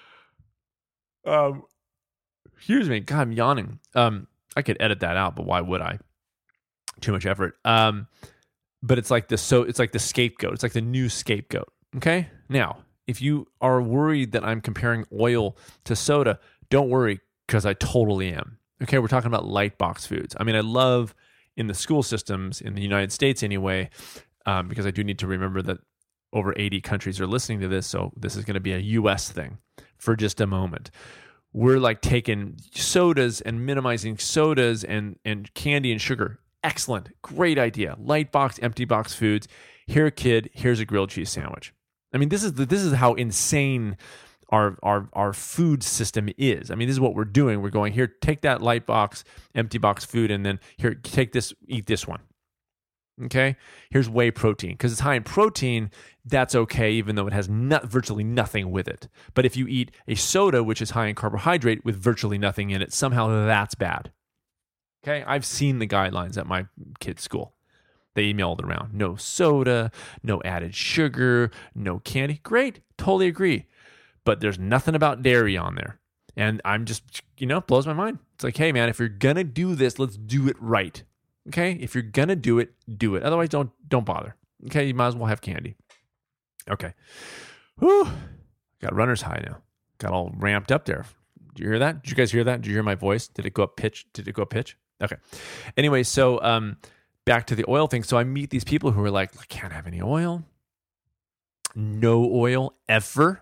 Um, excuse me. God, I'm yawning. Um, I could edit that out, but why would I? Too much effort. Um, but it's like the so it's like the scapegoat. It's like the new scapegoat. Okay. Now, if you are worried that I'm comparing oil to soda, don't worry because I totally am. Okay, we're talking about light box foods. I mean, I love in the school systems in the United States anyway, um, because I do need to remember that over eighty countries are listening to this, so this is going to be a U S thing for just a moment. We're like taking sodas and minimizing sodas and, and candy and sugar. Excellent. Great idea. Light box, empty box foods. Here, kid, here's a grilled cheese sandwich. I mean, this is the, this is how insane our our our food system is. I mean, this is what we're doing. We're going, here, take that light box, empty box food, and then here, take this, eat this one. Okay, here's whey protein. Because it's high in protein, that's okay, even though it has not, virtually nothing with it. But if you eat a soda, which is high in carbohydrate with virtually nothing in it, somehow that's bad. Okay, I've seen the guidelines at my kids' school. They emailed around. No soda, no added sugar, no candy. Great, totally agree. But there's nothing about dairy on there. And I'm just, you know, it blows my mind. It's like, hey, man, if you're going to do this, let's do it right. Okay, if you're gonna do it, do it. Otherwise, don't don't bother. Okay, you might as well have candy. Okay, whew, got runner's high now. Got all ramped up there. Did you hear that? Did you guys hear that? Did you hear my voice? Did it go up pitch? Did it go up pitch? Okay. Anyway, so um, back to the oil thing. So I meet these people who are like, I can't have any oil. No oil ever.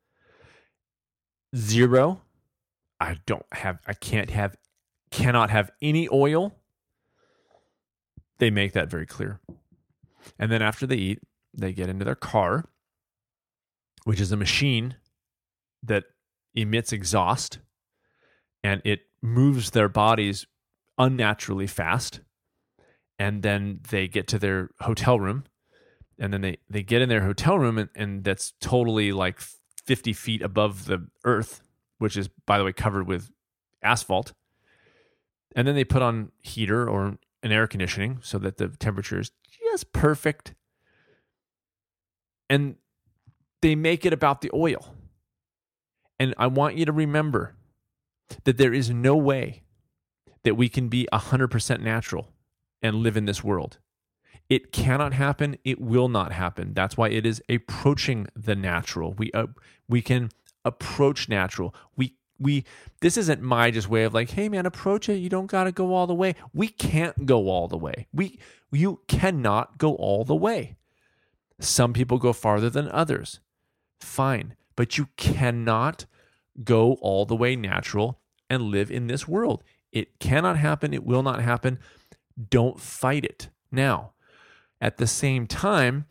Zero. I don't have. I can't have. Cannot have any oil. They make that very clear. And then after they eat, they get into their car, which is a machine that emits exhaust, and it moves their bodies unnaturally fast. And then they get to their hotel room, and then they, they get in their hotel room, and, and that's totally like fifty feet above the earth, which is, by the way, covered with asphalt. And then they put on heater or an air conditioning so that the temperature is just perfect. And they make it about the oil. And I want you to remember that there is no way that we can be one hundred percent natural and live in this world. It cannot happen. It will not happen. That's why it is approaching the natural. We uh, we can approach natural. We We this isn't my just way of like, hey man, approach it. You don't got to go all the way. We can't go all the way. We you cannot go all the way. Some people go farther than others. Fine, but you cannot go all the way natural and live in this world. It cannot happen. It will not happen. Don't fight it. Now, at the same time,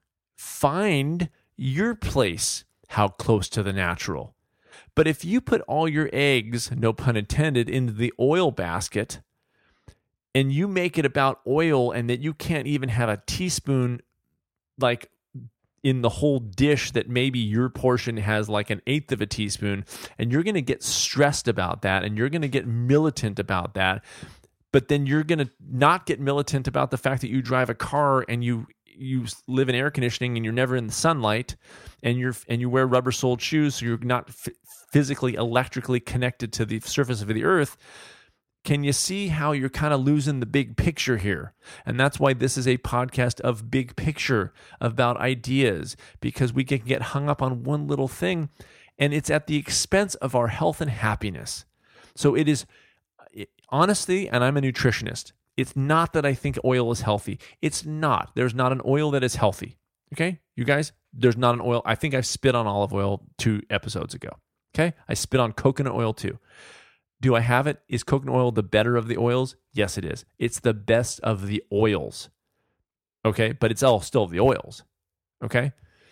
find your place how close to the natural. But if you put all your eggs, no pun intended, into the oil basket, and you make it about oil and that you can't even have a teaspoon like in the whole dish, that maybe your portion has like an eighth of a teaspoon, and you're going to get stressed about that, and you're going to get militant about that, but then you're going to not get militant about the fact that you drive a car and you you live in air conditioning and you're never in the sunlight, and you're and you wear rubber-soled shoes, so you're not f- physically, electrically connected to the surface of the earth. Can you see how you're kind of losing the big picture here? And that's why this is a podcast of big picture, about ideas, because we can get hung up on one little thing, and it's at the expense of our health and happiness. So it is, honestly, and I'm a nutritionist, it's not that I think oil is healthy. It's not. There's not an oil that is healthy. Okay? You guys, there's not an oil. I think I spit on olive oil two episodes ago. Okay? I spit on coconut oil too. Do I have it? Is coconut oil the better of the oils? Yes, it is. It's the best of the oils. Okay? But it's all still the oils. Okay?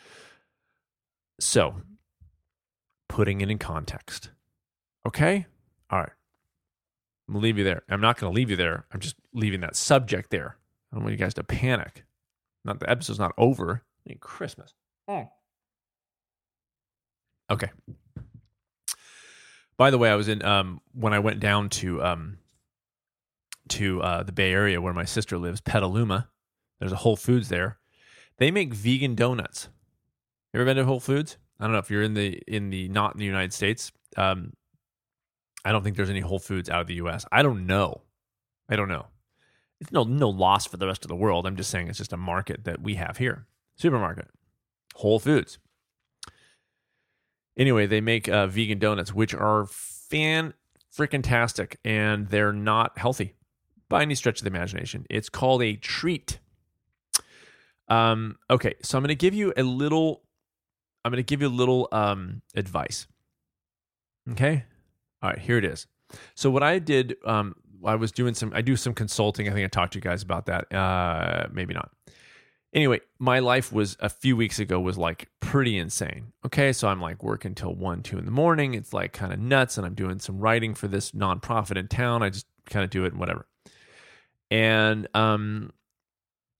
So, putting it in context. Okay? All right. I'm going to leave you there. I'm not going to leave you there. I'm just leaving that subject there. I don't want you guys to panic. Not the episode's not over. I mean, Christmas. Oh. Okay. By the way, I was in um, when I went down to um, to uh, the Bay Area where my sister lives, Petaluma. There's a Whole Foods there. They make vegan donuts. You ever been to Whole Foods? I don't know if you're in the in the not in the United States. Um, I don't think there's any Whole Foods out of the U S. I don't know. I don't know. It's no no loss for the rest of the world. I'm just saying it's just a market that we have here. Supermarket. Whole Foods. Anyway, they make uh, vegan donuts, which are fan-freaking-tastic, and they're not healthy by any stretch of the imagination. It's called a treat. Um, okay, so I'm going to give you a little. I'm going to give you a little um, advice. Okay, all right, here it is. So what I did, um, I was doing some. I do some consulting. I think I talked to you guys about that. Uh, maybe not. Anyway, my life was a few weeks ago was like pretty insane. Okay, so I'm like working till one, two in the morning. It's like kind of nuts, and I'm doing some writing for this nonprofit in town. I just kind of do it and whatever. And um,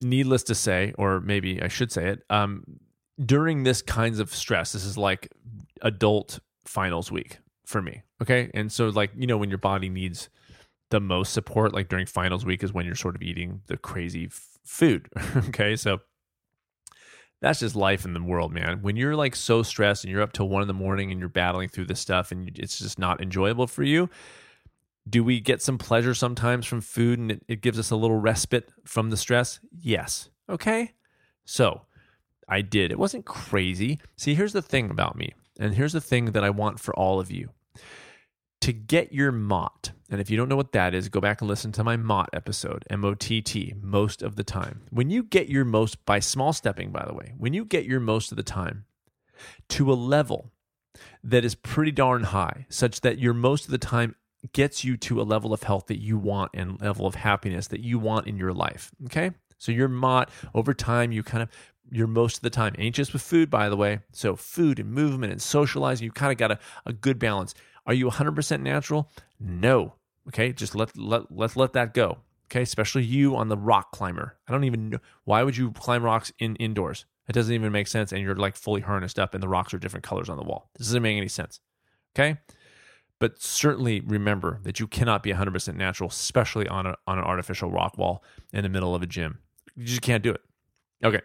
needless to say, or maybe I should say it, um, during this kinds of stress, this is like adult finals week for me. Okay. And so like, you know, when your body needs the most support, like during finals week is when you're sort of eating the crazy f- food. Okay. So that's just life in the world, man. When you're like so stressed and you're up till one in the morning and you're battling through this stuff and it's just not enjoyable for you, do we get some pleasure sometimes from food and it, it gives us a little respite from the stress? Yes. Okay. So I did. It wasn't crazy. See, here's the thing about me. And here's the thing that I want for all of you. To get your M O T, and if you don't know what that is, go back and listen to my M O T episode, M O T T, most of the time. When you get your most, by small stepping, by the way, when you get your most of the time to a level that is pretty darn high, such that your most of the time gets you to a level of health that you want and level of happiness that you want in your life, okay? So your M O T, over time, you kind of, you're most of the time anxious with food, by the way. So food and movement and socializing, you kind of got a, a good balance. Are you one hundred percent natural? No. Okay, just let, let, let's let that go. Okay, especially you on the rock climber. I don't even know. Why would you climb rocks in indoors? It doesn't even make sense, and you're like fully harnessed up, and the rocks are different colors on the wall. This doesn't make any sense. Okay? But certainly remember that you cannot be one hundred percent natural, especially on, a, on an artificial rock wall in the middle of a gym. You just can't do it. Okay.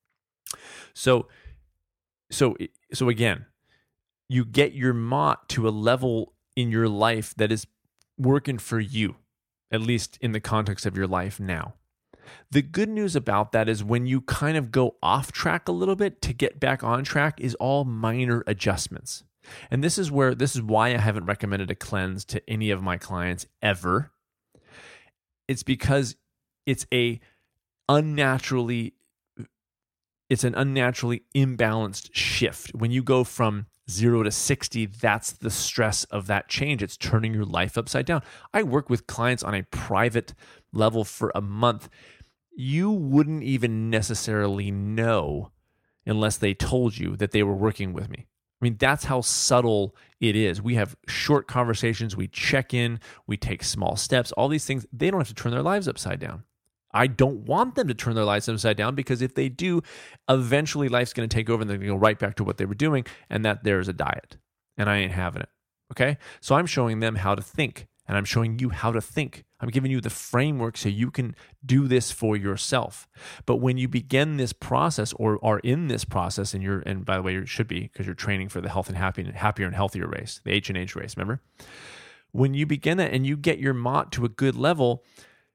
So, so, so again, you get your M O T to a level in your life that is working for you, at least in the context of your life now. The good news about that is when you kind of go off track a little bit to get back on track is all minor adjustments. And this is where, this is why I haven't recommended a cleanse to any of my clients ever. It's because it's a unnaturally, it's an unnaturally imbalanced shift. When you go from zero to sixty, that's the stress of that change. It's turning your life upside down. I work with clients on a private level for a month. You wouldn't even necessarily know unless they told you that they were working with me. I mean, that's how subtle it is. We have short conversations. We check in. We take small steps. All these things, they don't have to turn their lives upside down. I don't want them to turn their lives upside down because if they do, eventually life's going to take over and they're going to go right back to what they were doing, and that there's a diet. And I ain't having it. Okay? So I'm showing them how to think, and I'm showing you how to think. I'm giving you the framework so you can do this for yourself. But when you begin this process or are in this process, and you're, and by the way, you should be because you're training for the health and happy, happier and healthier race, the H and H race, remember? When you begin that and you get your M O T to a good level,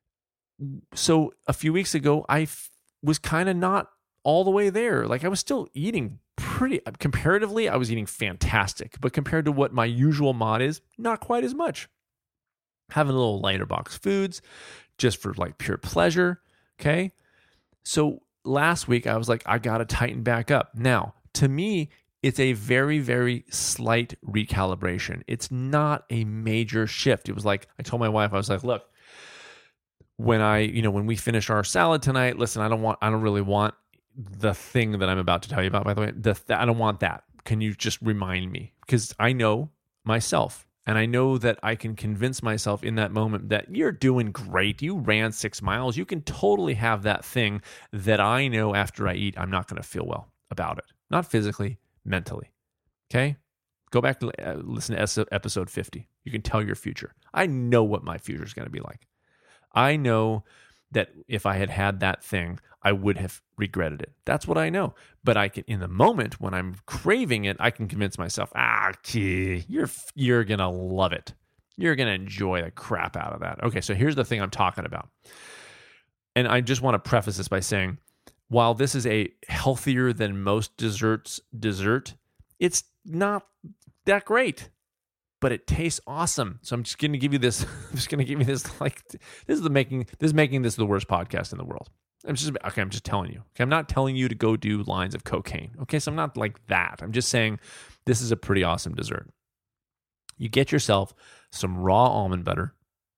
so a few weeks ago, I f- was kind of not all the way there. Like I was still eating pretty, comparatively, I was eating fantastic. But compared to what my usual M O T is, not quite as much. Having a little lighter box foods just for like pure pleasure. Okay. So last week, I was like, I got to tighten back up. Now, to me, it's a very, very slight recalibration. It's not a major shift. It was like, I told my wife, I was like, look, When I, you know, when we finish our salad tonight, listen, I don't want, I don't really want the thing that I'm about to tell you about, by the way, the, I don't want that. Can you just remind me? Because I know myself and I know that I can convince myself in that moment that you're doing great. You ran six miles. You can totally have that thing that I know after I eat, I'm not going to feel well about it. Not physically, mentally. Okay? Go back to uh, listen to episode fifty. You can tell your future. I know what my future is going to be like. I know that if I had had that thing, I would have regretted it. That's what I know. But I can, in the moment when I'm craving it, I can convince myself, ah, gee, you're you're gonna love it. You're gonna enjoy the crap out of that. Okay, so here's the thing I'm talking about. And I just want to preface this by saying, while this is a healthier than most desserts dessert, it's not that great. But it tastes awesome. So I'm just going to give you this. I'm just going to give you this. Like this is the making. This is making this the worst podcast in the world. I'm just okay. I'm just telling you. Okay, I'm not telling you to go do lines of cocaine. Okay, so I'm not like that. I'm just saying this is a pretty awesome dessert. You get yourself some raw almond butter.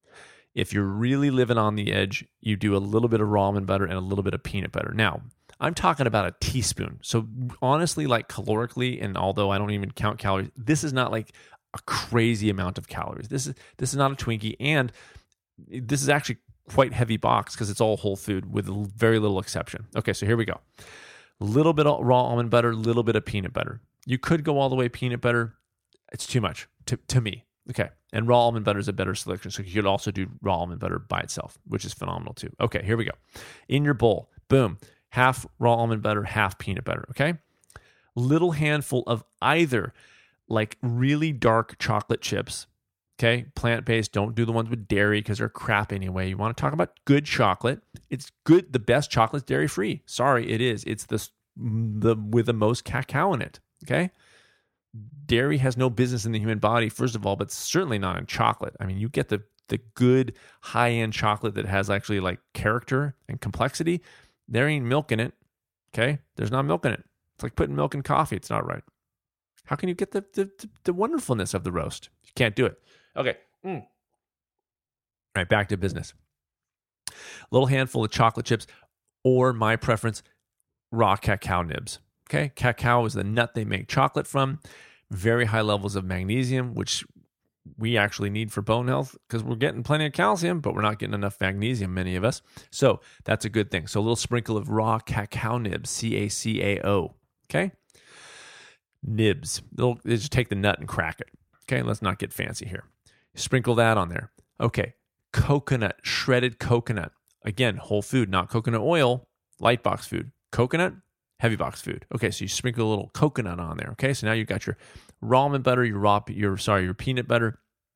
If you're really living on the edge, you do a little bit of raw almond butter and a little bit of peanut butter. Now, I'm talking about a teaspoon. So honestly, like calorically, and although I don't even count calories, this is not like a crazy amount of calories. This is this is not a Twinkie, and this is actually quite heavy box because it's all whole food with very little exception. Okay, so here we go. A little bit of raw almond butter, a little bit of peanut butter. You could go all the way peanut butter. It's too much to, to me. Okay, and raw almond butter is a better selection. So you could also do raw almond butter by itself, which is phenomenal too. Okay, here we go. In your bowl, boom, half raw almond butter, half peanut butter, okay? Little handful of either like really dark chocolate chips, okay? Plant-based, don't do the ones with dairy because they're crap anyway. You want to talk about good chocolate. It's good. The best chocolate's dairy-free. Sorry, it is. It's the, the with the most cacao in it, okay? Dairy has no business in the human body, first of all, but certainly not in chocolate. I mean, you get the the good high-end chocolate that has actually like character and complexity. There ain't milk in it, okay? There's not milk in it. It's like putting milk in coffee. It's not right. How can you get the the, the wonderfulness of the roast? You can't do it. Okay. Mm. All right, back to business. A little handful of chocolate chips, or my preference, raw cacao nibs. Okay, cacao is the nut they make chocolate from. Very high levels of magnesium, which we actually need for bone health because we're getting plenty of calcium, but we're not getting enough magnesium, many of us. So that's a good thing. So a little sprinkle of raw cacao nibs, C A C A O. Okay, nibs. They'll they just take the nut and crack it. Okay, let's not get fancy here. Sprinkle that on there. Okay, coconut, shredded coconut. Again, whole food, not coconut oil, light box food. Coconut, heavy box food. Okay, so you sprinkle a little coconut on there. Okay, so now you've got your raw almond butter, your raw, your sorry, your peanut butter,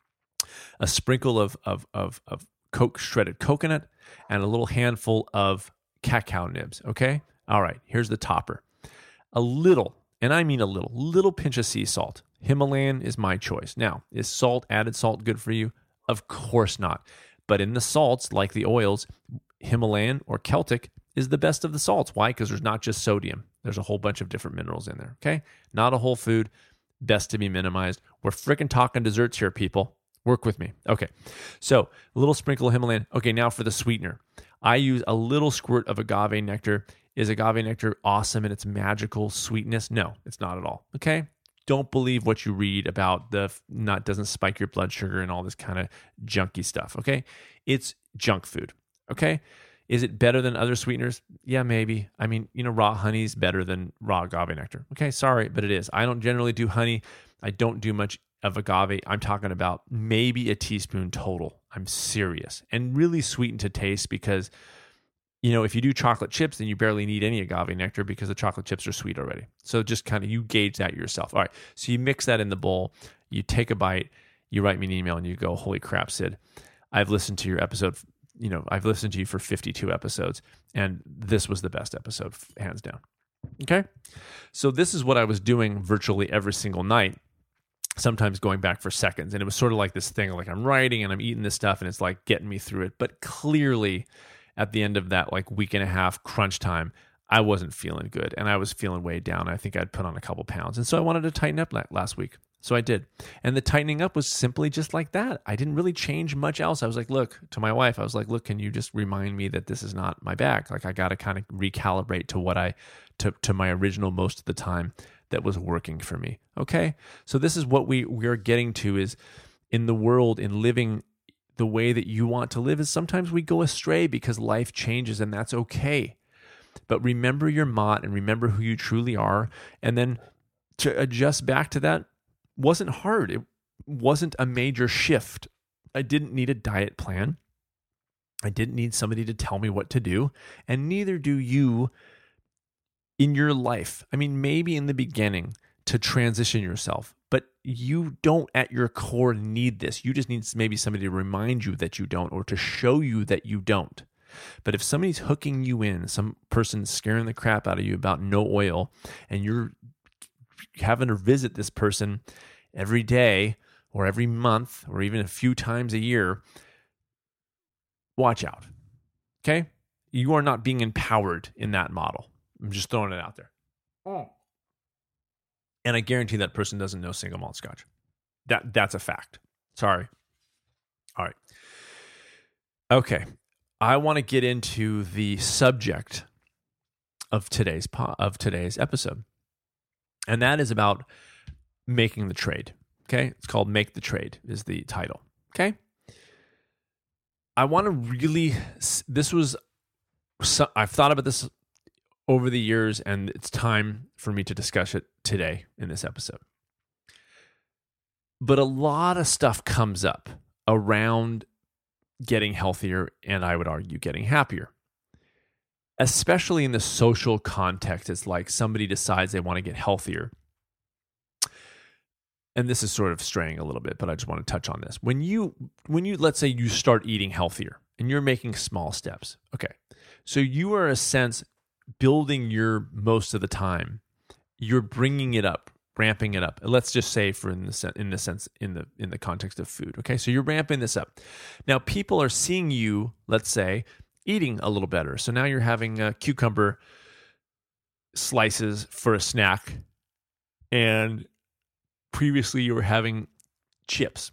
a sprinkle of of of of coke, shredded coconut, and a little handful of cacao nibs. Okay, all right. Here's the topper. A little, and I mean a little, little pinch of sea salt. Himalayan is my choice. Now, is salt, added salt, good for you? Of course not. But in the salts, like the oils, Himalayan or Celtic is the best of the salts. Why? Because there's not just sodium. There's a whole bunch of different minerals in there, okay? Not a whole food, best to be minimized. We're freaking talking desserts here, people. Work with me. Okay, so a little sprinkle of Himalayan. Okay, now for the sweetener. I use a little squirt of agave nectar. Is agave nectar awesome in its magical sweetness? No, it's not at all, okay? Don't believe what you read about the nut doesn't spike your blood sugar and all this kind of junky stuff, okay? It's junk food, okay? Is it better than other sweeteners? Yeah, maybe. I mean, you know, raw honey is better than raw agave nectar. Okay, sorry, but it is. I don't generally do honey. I don't do much of agave. I'm talking about maybe a teaspoon total. I'm serious. And really sweetened to taste because, you know, if you do chocolate chips, then you barely need any agave nectar because the chocolate chips are sweet already. So just kind of you gauge that yourself. All right, so you mix that in the bowl. You take a bite. You write me an email and you go, holy crap, Sid. I've listened to your episode You know, I've listened to you for fifty-two episodes, and this was the best episode, hands down. Okay? So this is what I was doing virtually every single night, sometimes going back for seconds. And it was sort of like this thing, like I'm writing and I'm eating this stuff, and it's like getting me through it. But clearly, at the end of that like week and a half crunch time, I wasn't feeling good, and I was feeling way down. I think I'd put on a couple pounds. And so I wanted to tighten up last week. So I did. And the tightening up was simply just like that. I didn't really change much else. I was like, look, to my wife, I was like, look, can you just remind me that this is not my bag? Like I got to kind of recalibrate to what I, to, to my original most of the time that was working for me. Okay. So this is what we, we're getting to is in the world, in living the way that you want to live is sometimes we go astray because life changes and that's okay. But remember your mott and remember who you truly are. And then to adjust back to that, wasn't hard. It wasn't a major shift. I didn't need a diet plan. I didn't need somebody to tell me what to do. And neither do you in your life. I mean, maybe in the beginning to transition yourself, but you don't at your core need this. You just need maybe somebody to remind you that you don't or to show you that you don't. But if somebody's hooking you in, some person scaring the crap out of you about no oil, and you're having to visit this person every day or every month or even a few times a year, watch out. Okay? You are not being empowered in that model. I'm just throwing it out there. Oh. And I guarantee that person doesn't know single malt scotch. That that's a fact. Sorry. All right. Okay. I want to get into the subject of today's po- of today's episode. And that is about making the trade. Okay? It's called Make the Trade is the title. Okay? I want to really, this was, I've thought about this over the years, and it's time for me to discuss it today in this episode. But a lot of stuff comes up around getting healthier, and I would argue getting happier. Especially in the social context, it's like somebody decides they want to get healthier. And this is sort of straying a little bit, but I just want to touch on this. When you, when you, let's say you start eating healthier and you're making small steps. Okay. So you are, in a sense, building your most of the time. You're bringing it up, ramping it up. Let's just say for in the, in the sense, in the, in the context of food. Okay. So you're ramping this up. Now people are seeing you, let's say, eating a little better. So now you're having uh, cucumber slices for a snack, and previously you were having chips.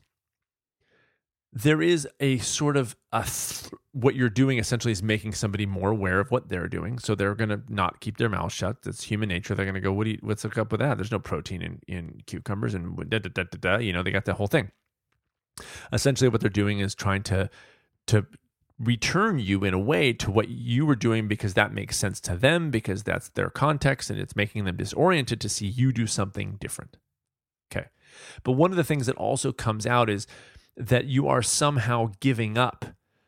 There is a sort of a th- what you're doing essentially is making somebody more aware of what they're doing. So they're going to not keep their mouth shut. That's human nature. They're going to go, what do you, what's up with that? There's no protein in, in cucumbers, and da, da, da, da, da. You know, they got the whole thing. Essentially what they're doing is trying to, to return you in a way to what you were doing, because that makes sense to them, because that's their context, and it's making them disoriented to see you do something different. Okay. But one of the things that also comes out is that you are somehow giving up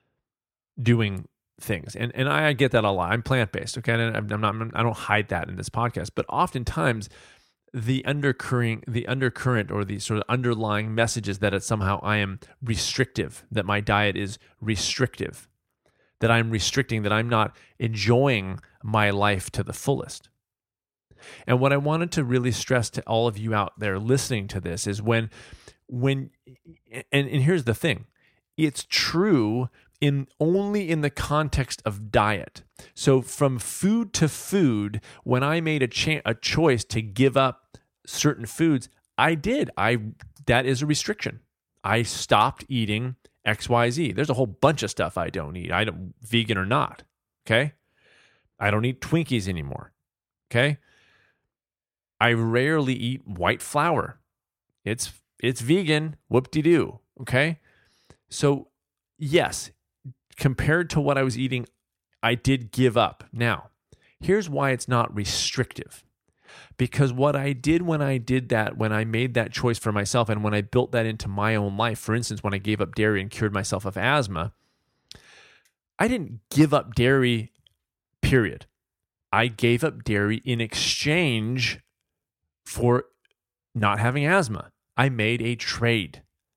doing things. And and I get that a lot. I'm plant-based, okay? And I'm not, I don't hide that in this podcast, but oftentimes the undercurrent, the undercurrent or the sort of underlying message is that it's somehow I am restrictive, that my diet is restrictive, that I'm restricting, that I'm not enjoying my life to the fullest. And what I wanted to really stress to all of you out there listening to this is when, when, and, and here's the thing, it's true in only in the context of diet. So from food to food, when I made a, cha- a choice to give up certain foods, I did. I that is a restriction. I stopped eating X Y Z. There's a whole bunch of stuff I don't eat. I don't, vegan or not. Okay, I don't eat Twinkies anymore. Okay. I rarely eat white flour. It's it's vegan. Whoop-de-doo. Okay? So, yes, compared to what I was eating, I did give up. Now, here's why it's not restrictive. Because what I did when I did that, when I made that choice for myself, and when I built that into my own life, for instance, when I gave up dairy and cured myself of asthma, I didn't give up dairy, period. I gave up dairy in exchange for not having asthma. I made a trade.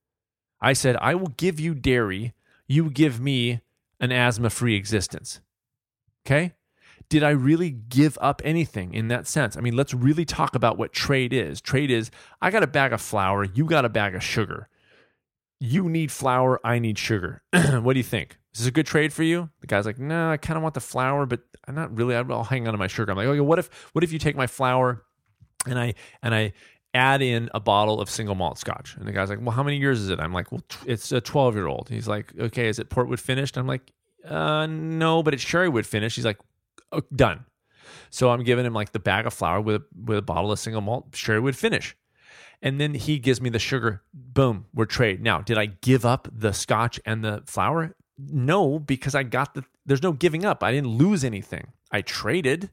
I said, I will give you dairy. You give me an asthma-free existence. Okay? Did I really give up anything in that sense? I mean, let's really talk about what trade is. Trade is, I got a bag of flour. You got a bag of sugar. You need flour. I need sugar. What do you think? Is this a good trade for you? The guy's like, no, I kind of want the flour, but I'm not really. I'll hang on to my sugar. I'm like, okay, what if, what if you take my flour and I and I add in a bottle of single malt scotch? And the guy's like, well, how many years is it? I'm like, well, it's a twelve-year-old. He's like, okay, is it Portwood finished? I'm like, uh, no, but it's Sherrywood finished. He's like, oh, done. So I'm giving him like the bag of flour with a, with a bottle of single malt Sherrywood finish. And then he gives me the sugar. Boom, we're trade. Now, did I give up the scotch and the flour? No, because I got the, there's no giving up. I didn't lose anything. I traded.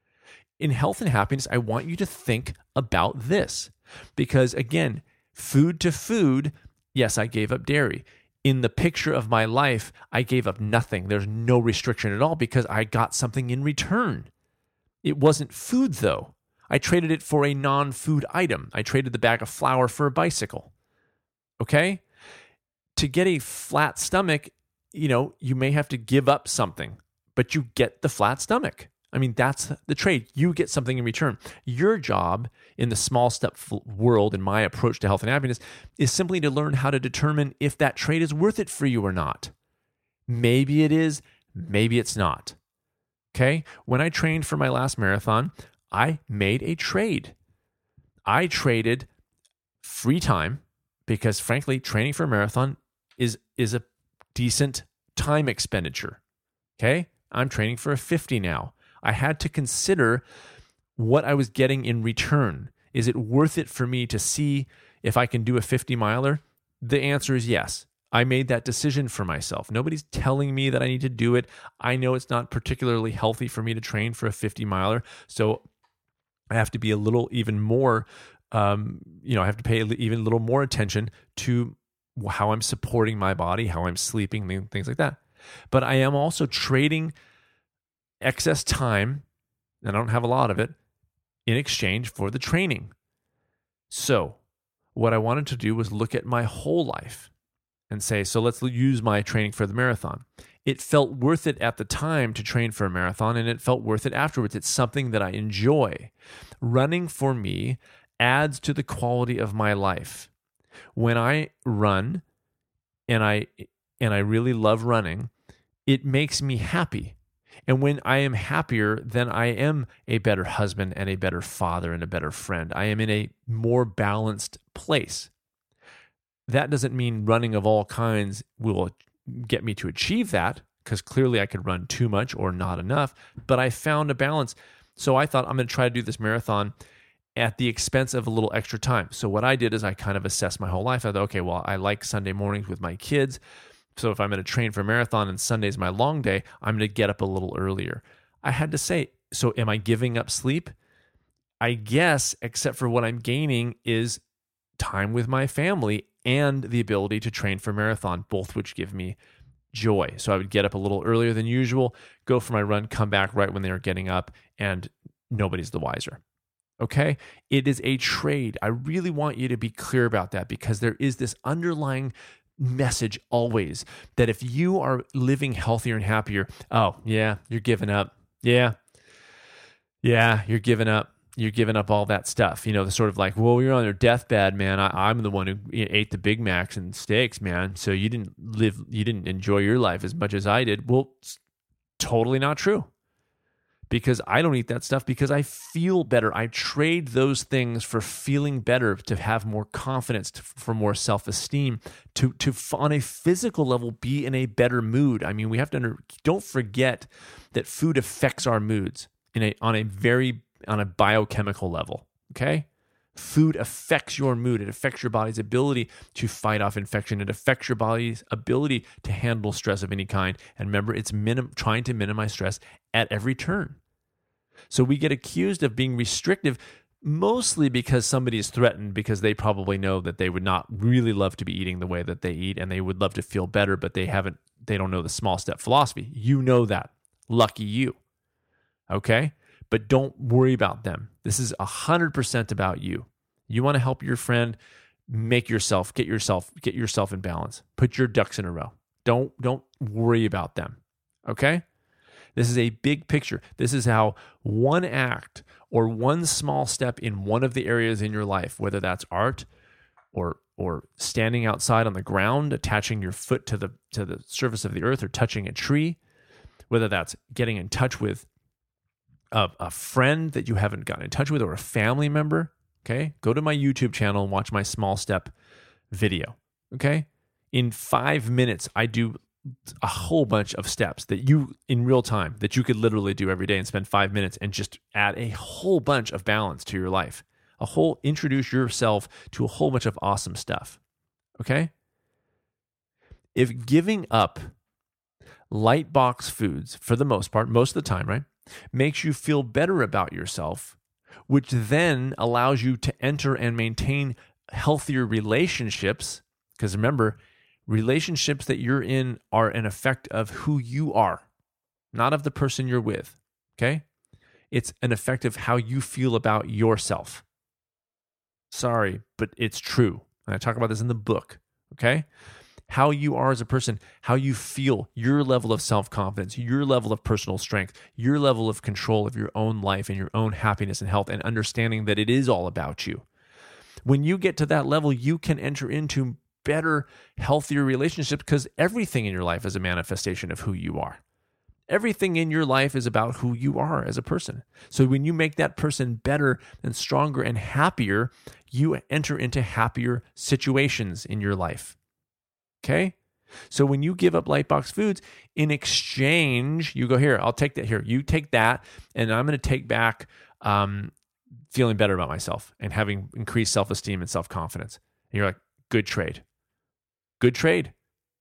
In health and happiness, I want you to think about this. Because again, food to food, yes, I gave up dairy. In the picture of my life, I gave up nothing. There's no restriction at all because I got something in return. It wasn't food though. I traded it for a non-food item. I traded the bag of flour for a bicycle. Okay? To get a flat stomach, you know, you may have to give up something, but you get the flat stomach. I mean, that's the trade. You get something in return. Your job in the small step world, in my approach to health and happiness, is simply to learn how to determine if that trade is worth it for you or not. Maybe it is, maybe it's not. Okay? When I trained for my last marathon, I made a trade. I traded free time because, frankly, training for a marathon is, is a decent time expenditure. Okay? I'm training for a fifty now. I had to consider what I was getting in return. Is it worth it for me to see if I can do a fifty miler? The answer is yes. I made that decision for myself. Nobody's telling me that I need to do it. I know it's not particularly healthy for me to train for a fifty miler. So I have to be a little even more, um, you know, I have to pay even a little more attention to how I'm supporting my body, how I'm sleeping, things like that. But I am also trading excess time, and I don't have a lot of it, in exchange for the training. So what I wanted to do was look at my whole life and say, so let's use my training for the marathon. It felt worth it at the time to train for a marathon, and it felt worth it afterwards. It's something that I enjoy. Running for me adds to the quality of my life. When I run, and I and I really love running, it makes me happy. And when I am happier, then I am a better husband and a better father and a better friend. I am in a more balanced place. That doesn't mean running of all kinds will get me to achieve that, because clearly I could run too much or not enough, but I found a balance. So I thought, I'm going to try to do this marathon at the expense of a little extra time. So what I did is I kind of assessed my whole life. I thought, okay, well, I like Sunday mornings with my kids. So if I'm going to train for a marathon and Sunday's my long day, I'm going to get up a little earlier. I had to say, so am I giving up sleep? I guess, except for what I'm gaining is time with my family and the ability to train for marathon, both which give me joy. So I would get up a little earlier than usual, go for my run, come back right when they are getting up, and nobody's the wiser. Okay? It is a trade. I really want you to be clear about that, because there is this underlying message always that if you are living healthier and happier, oh, yeah, you're giving up. Yeah. Yeah, you're giving up. You're giving up all that stuff. You know, the sort of like, well, you're on your deathbed, man. I, I'm the one who ate the Big Macs and steaks, man. So you didn't live, you didn't enjoy your life as much as I did. Well, it's totally not true. Because I don't eat that stuff because I feel better. I trade those things for feeling better, to have more confidence, to, for more self-esteem, to, to, on a physical level, be in a better mood. I mean, we have to, under, don't forget that food affects our moods in a, on a very, on a biochemical level, okay? Food affects your mood. It affects your body's ability to fight off infection. It affects your body's ability to handle stress of any kind. And remember, it's minim- trying to minimize stress at every turn. So we get accused of being restrictive, mostly because somebody is threatened, because they probably know that they would not really love to be eating the way that they eat, and they would love to feel better, but they haven't, they don't know the small step philosophy. You know that. Lucky you. Okay? But don't worry about them. This is one hundred percent about you. You want to help your friend, make yourself, get yourself, get yourself in balance. Put your ducks in a row. Don't, don't worry about them. Okay? This is a big picture. This is how one act or one small step in one of the areas in your life, whether that's art or or standing outside on the ground, attaching your foot to the to the surface of the earth, or touching a tree, whether that's getting in touch with a, a friend that you haven't gotten in touch with, or a family member, okay? Go to my YouTube channel and watch my small step video, okay? In five minutes, I do a whole bunch of steps that you, in real time, that you could literally do every day and spend five minutes and just add a whole bunch of balance to your life. A whole, introduce yourself to a whole bunch of awesome stuff, okay? If giving up light box foods, for the most part, most of the time, right, makes you feel better about yourself, which then allows you to enter and maintain healthier relationships, because remember, relationships that you're in are an effect of who you are, not of the person you're with, okay? It's an effect of how you feel about yourself. Sorry, but it's true. And I talk about this in the book, okay? How you are as a person, how you feel, your level of self-confidence, your level of personal strength, your level of control of your own life and your own happiness and health, and understanding that it is all about you. When you get to that level, you can enter into better, healthier relationships, because everything in your life is a manifestation of who you are. Everything in your life is about who you are as a person. So when you make that person better and stronger and happier, you enter into happier situations in your life. Okay? So when you give up Lightbox Foods, in exchange, you go, here, I'll take that here. You take that, and I'm going to take back um, feeling better about myself and having increased self-esteem and self-confidence. And you're like, good trade. Good trade.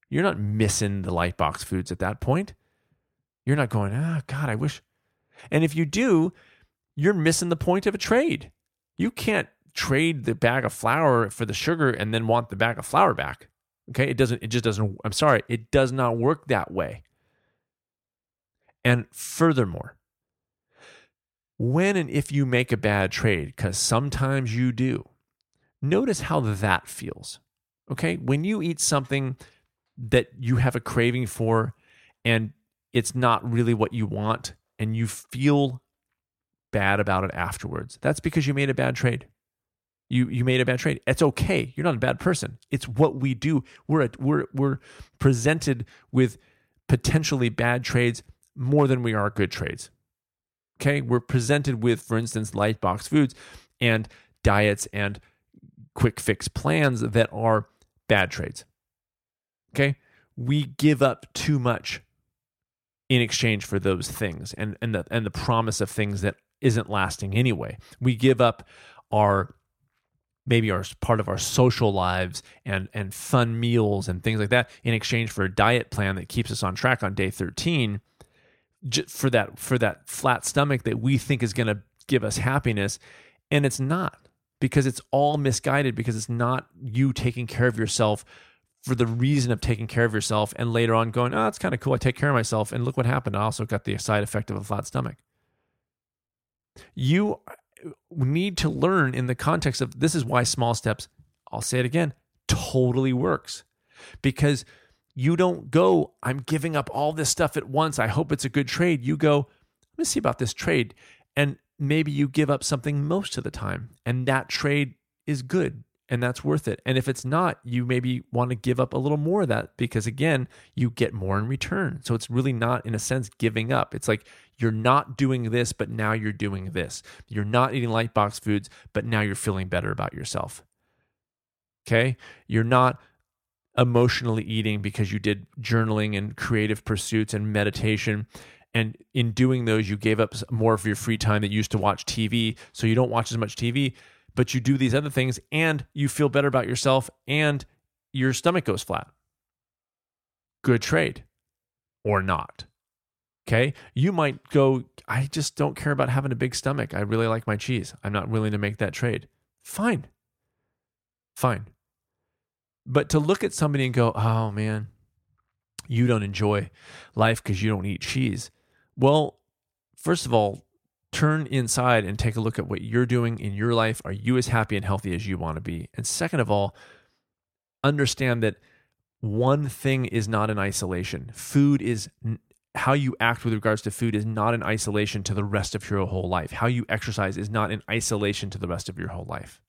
You're not missing the Lightbox foods at that point. You're not going, oh, God, I wish. And if you do, you're missing the point of a trade. You can't trade the bag of flour for the sugar and then want the bag of flour back. Okay? It doesn't, it just doesn't, I'm sorry, it does not work that way. And furthermore, when and if you make a bad trade, because sometimes you do, notice how that feels. Okay? When you eat something that you have a craving for and it's not really what you want and you feel bad about it afterwards, that's because you made a bad trade. You you made a bad trade. It's okay. You're not a bad person. It's what we do. We're a, we're we're presented with potentially bad trades more than we are good trades. Okay? We're presented with, for instance, Lightbox foods and diets and quick fix plans that are bad trades. Okay? We give up too much in exchange for those things and, and, the, and the promise of things that isn't lasting anyway. We give up our, maybe our part of our social lives and, and fun meals and things like that in exchange for a diet plan that keeps us on track on day thirteen for that, for that flat stomach that we think is going to give us happiness. And it's not, because it's all misguided, because it's not you taking care of yourself for the reason of taking care of yourself and later on going, oh, it's kind of cool. I take care of myself. And look what happened. I also got the side effect of a flat stomach. You need to learn in the context of, this is why small steps, I'll say it again, totally works. Because you don't go, I'm giving up all this stuff at once. I hope it's a good trade. You go, let me see about this trade. And maybe you give up something most of the time. And that trade is good. And that's worth it. And if it's not, you maybe want to give up a little more of that because, again, you get more in return. So it's really not, in a sense, giving up. It's like you're not doing this, but now you're doing this. You're not eating Lightbox foods, but now you're feeling better about yourself. Okay? You're not emotionally eating because you did journaling and creative pursuits and meditation. And in doing those, you gave up more of your free time that you used to watch T V. So you don't watch as much T V. But you do these other things and you feel better about yourself and your stomach goes flat. Good trade or not. Okay? You might go, I just don't care about having a big stomach. I really like my cheese. I'm not willing to make that trade. Fine. Fine. But to look at somebody and go, oh man, you don't enjoy life because you don't eat cheese. Well, first of all, turn inside and take a look at what you're doing in your life. Are you as happy and healthy as you want to be? And second of all, understand that one thing is not in isolation. Food is, how you act with regards to food is not in isolation to the rest of your whole life. How you exercise is not in isolation to the rest of your whole life.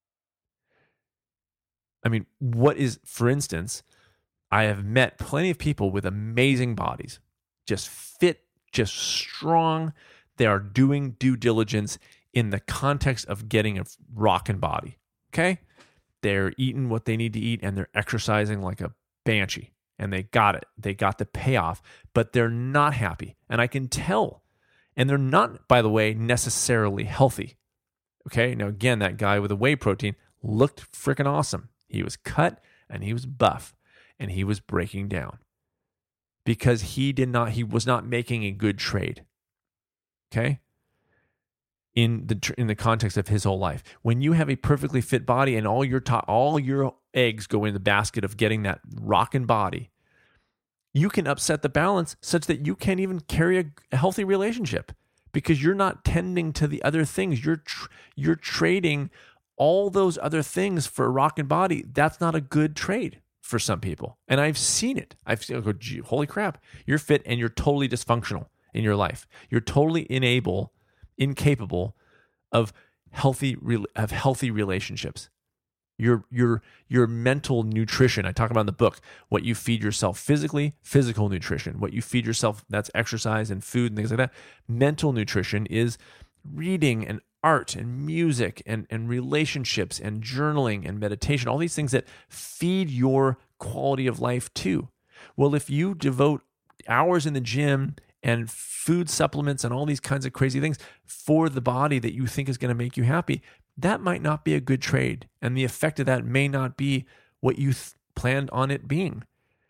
I mean, what is, for instance, I have met plenty of people with amazing bodies, just fit, just strong. They are doing due diligence in the context of getting a rockin' body, okay? They're eating what they need to eat and they're exercising like a banshee and they got it. They got the payoff, but they're not happy. And I can tell. And they're not, by the way, necessarily healthy, okay? Now, again, that guy with the whey protein looked freaking awesome. He was cut and he was buff and he was breaking down because he did not, he was not making a good trade. Okay, in the in the context of his whole life, when you have a perfectly fit body and all your to- all your eggs go in the basket of getting that rockin' body, you can upset the balance such that you can't even carry a, a healthy relationship because you're not tending to the other things. You're tr- you're trading all those other things for a rockin' body. That's not a good trade for some people, and I've seen it. I've seen. I go, gee, holy crap! You're fit and you're totally dysfunctional in your life. You're totally unable, incapable of healthy of healthy relationships. Your your your mental nutrition, I talk about in the book, what you feed yourself physically, physical nutrition, what you feed yourself, that's exercise and food and things like that. Mental nutrition is reading and art and music and, and relationships and journaling and meditation, all these things that feed your quality of life too. Well, if you devote hours in the gym and food supplements and all these kinds of crazy things for the body that you think is going to make you happy, that might not be a good trade. And the effect of that may not be what you th- planned on it being.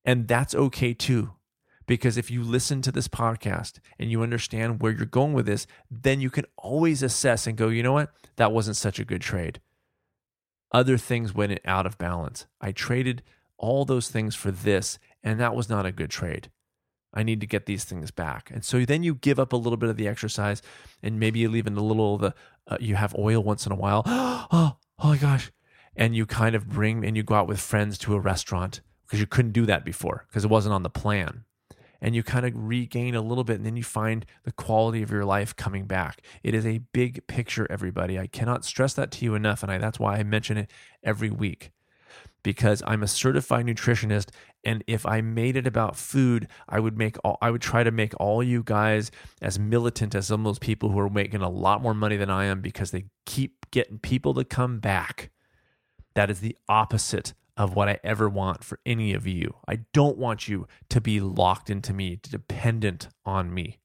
And that's okay too. Because if you listen to this podcast and you understand where you're going with this, then you can always assess and go, you know what? That wasn't such a good trade. Other things went out of balance. I traded all those things for this, and that was not a good trade. I need to get these things back. And so then you give up a little bit of the exercise, and maybe you leave in a little of the, uh, you have oil once in a while. oh, oh my gosh. And you kind of bring, and you go out with friends to a restaurant because you couldn't do that before because it wasn't on the plan. And you kind of regain a little bit, and then you find the quality of your life coming back. It is a big picture, everybody. I cannot stress that to you enough, and I, that's why I mention it every week, because I'm a certified nutritionist, and if I made it about food, I would make all, I would try to make all you guys as militant as some of those people who are making a lot more money than I am because they keep getting people to come back. That is the opposite of what I ever want for any of you. I don't want you to be locked into me, dependent on me.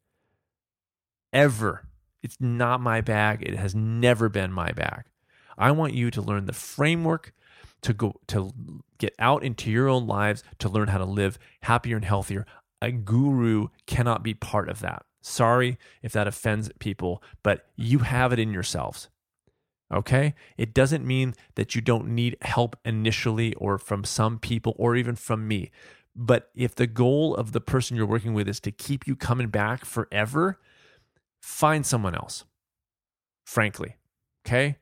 Ever. It's not my bag. It has never been my bag. I want you to learn the framework to go to get out into your own lives, to learn how to live happier and healthier. A guru cannot be part of that. Sorry if that offends people, but you have it in yourselves. Okay? It doesn't mean that you don't need help initially or from some people or even from me. But if the goal of the person you're working with is to keep you coming back forever, find someone else. Frankly. Okay?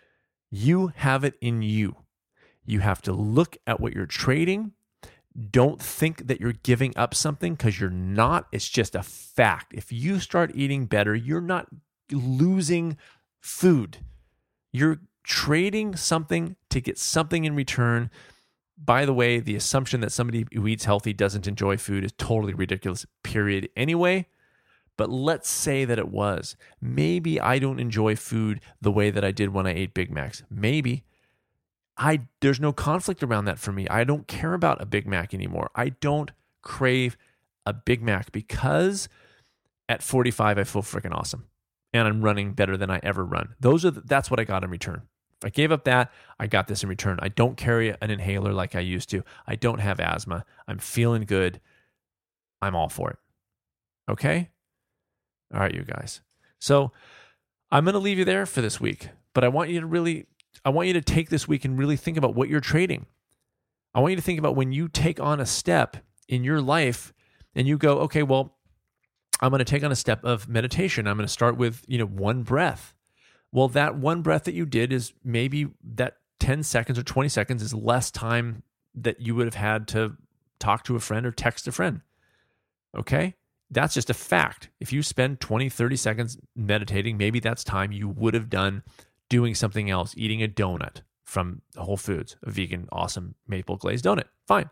You have it in you. You have to look at what you're trading. Don't think that you're giving up something because you're not. It's just a fact. If you start eating better, you're not losing food. You're trading something to get something in return. By the way, the assumption that somebody who eats healthy doesn't enjoy food is totally ridiculous, period. Anyway, but let's say that it was. Maybe I don't enjoy food the way that I did when I ate Big Macs. Maybe. I there's no conflict around that for me. I don't care about a Big Mac anymore. I don't crave a Big Mac because at forty-five, I feel freaking awesome. And I'm running better than I ever run. Those are the, that's what I got in return. If I gave up that, I got this in return. I don't carry an inhaler like I used to. I don't have asthma. I'm feeling good. I'm all for it. Okay? All right, you guys. So I'm going to leave you there for this week, but I want you to really, I want you to take this week and really think about what you're trading. I want you to think about when you take on a step in your life and you go, okay, well, I'm going to take on a step of meditation. I'm going to start with, you know, one breath. Well, that one breath that you did is maybe that ten seconds or twenty seconds is less time that you would have had to talk to a friend or text a friend. Okay? That's just a fact. If you spend twenty, thirty seconds meditating, maybe that's time you would have done doing something else, eating a donut from Whole Foods, a vegan, awesome maple glazed donut. Fine.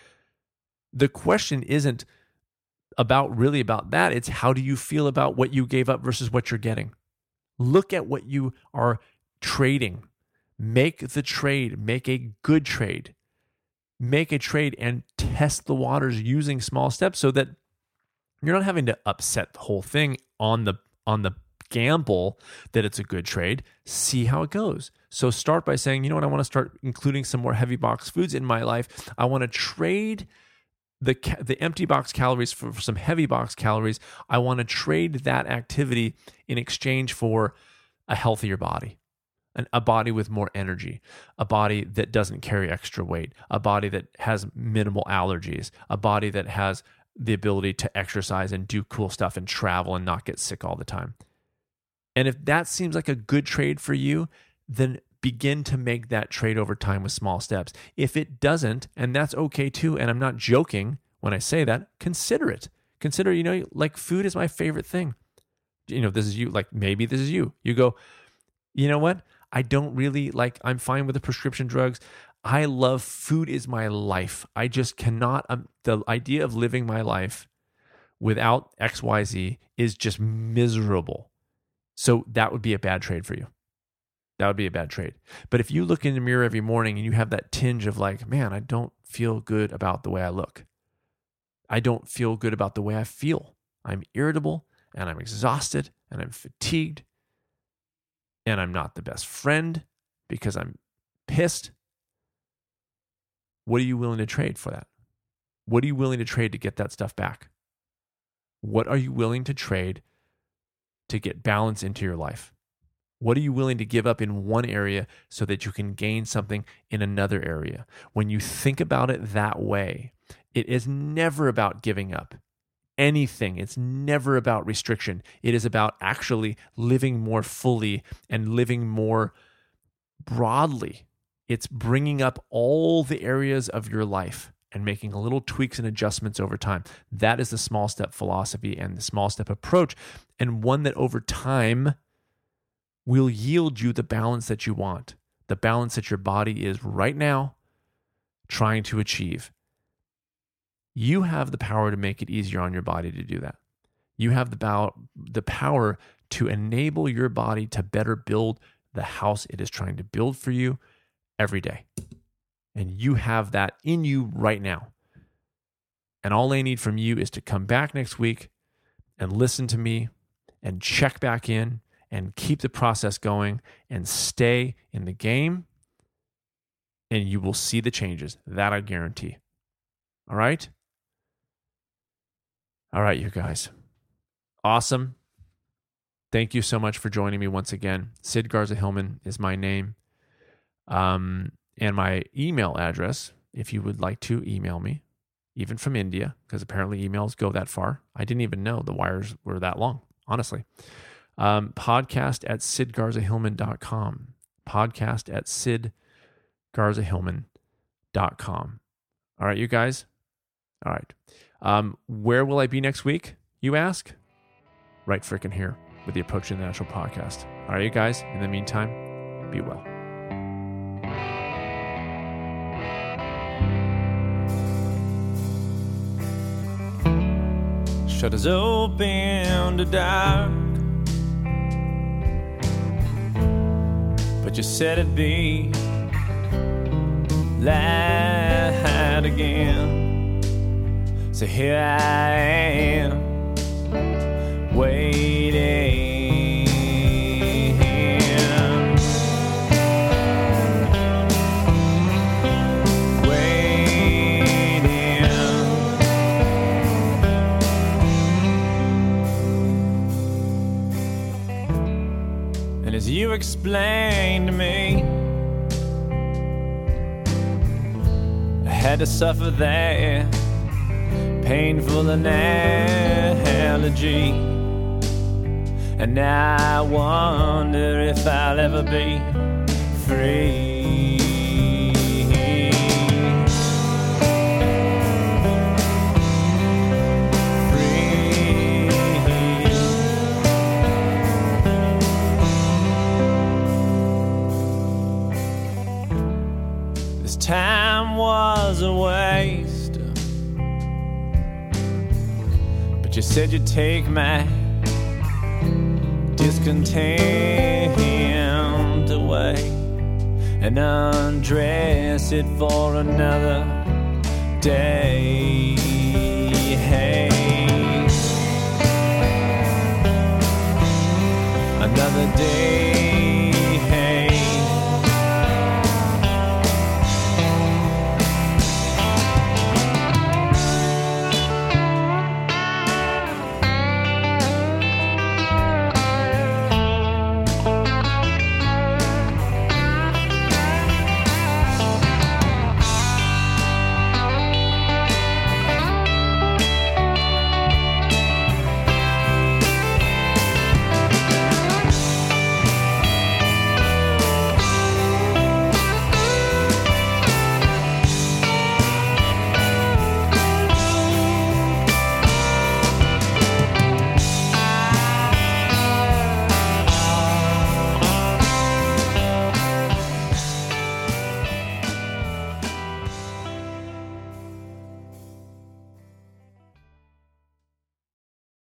The question isn't about really about that. It's how do you feel about what you gave up versus what you're getting? Look at what you are trading. Make the trade. Make a good trade. Make a trade and test the waters using small steps so that you're not having to upset the whole thing on the on the gamble that it's a good trade. See how it goes. So start by saying, you know what, I want to start including some more heavy box foods in my life. I want to trade the the empty box calories for, for some heavy box calories. I want to trade that activity in exchange for a healthier body, an, a body with more energy, a body that doesn't carry extra weight, a body that has minimal allergies, a body that has the ability to exercise and do cool stuff and travel and not get sick all the time. And if that seems like a good trade for you, then begin to make that trade over time with small steps. If it doesn't, and that's okay too, and I'm not joking when I say that, consider it. Consider, you know, like food is my favorite thing. You know, this is you, like maybe this is you. You go, you know what? I don't really like, I'm fine with the prescription drugs. I love food is my life. I just cannot, um, the idea of living my life without X Y Z is just miserable. So that would be a bad trade for you. That would be a bad trade. But if you look in the mirror every morning and you have that tinge of like, man, I don't feel good about the way I look. I don't feel good about the way I feel. I'm irritable and I'm exhausted and I'm fatigued and I'm not the best friend because I'm pissed. What are you willing to trade for that? What are you willing to trade to get that stuff back? What are you willing to trade to get balance into your life? What are you willing to give up in one area so that you can gain something in another area? When you think about it that way, it is never about giving up anything. It's never about restriction. It is about actually living more fully and living more broadly. It's bringing up all the areas of your life and making little tweaks and adjustments over time. That is the small step philosophy and the small step approach, and one that over time will yield you the balance that you want, the balance that your body is right now trying to achieve. You have the power to make it easier on your body to do that. You have the, bow, the power to enable your body to better build the house it is trying to build for you every day. And you have that in you right now. And all I need from you is to come back next week and listen to me and check back in and keep the process going and stay in the game, and you will see the changes. That I guarantee. All right? All right, you guys. Awesome. Thank you so much for joining me once again. Sid Garza Hillman is my name. Um, and my email address, if you would like to email me, even from India, because apparently emails go that far. I didn't even know the wires were that long, honestly. Um, podcast at sid garza hillman dot com. Podcast at sid garza hillman dot com. All right, you guys. All right. Um, where will I be next week, you ask? Right freaking here with the Approaching the Natural podcast. All right, you guys. In the meantime, be well. Shutters open to dark, but you said it'd be light again. So here I am, waiting. As you explained to me, I had to suffer that painful analogy, and now I wonder if I'll ever be free. Time was a waste, but you said you'd take my discontent away and undress it for another day. Hey, another day.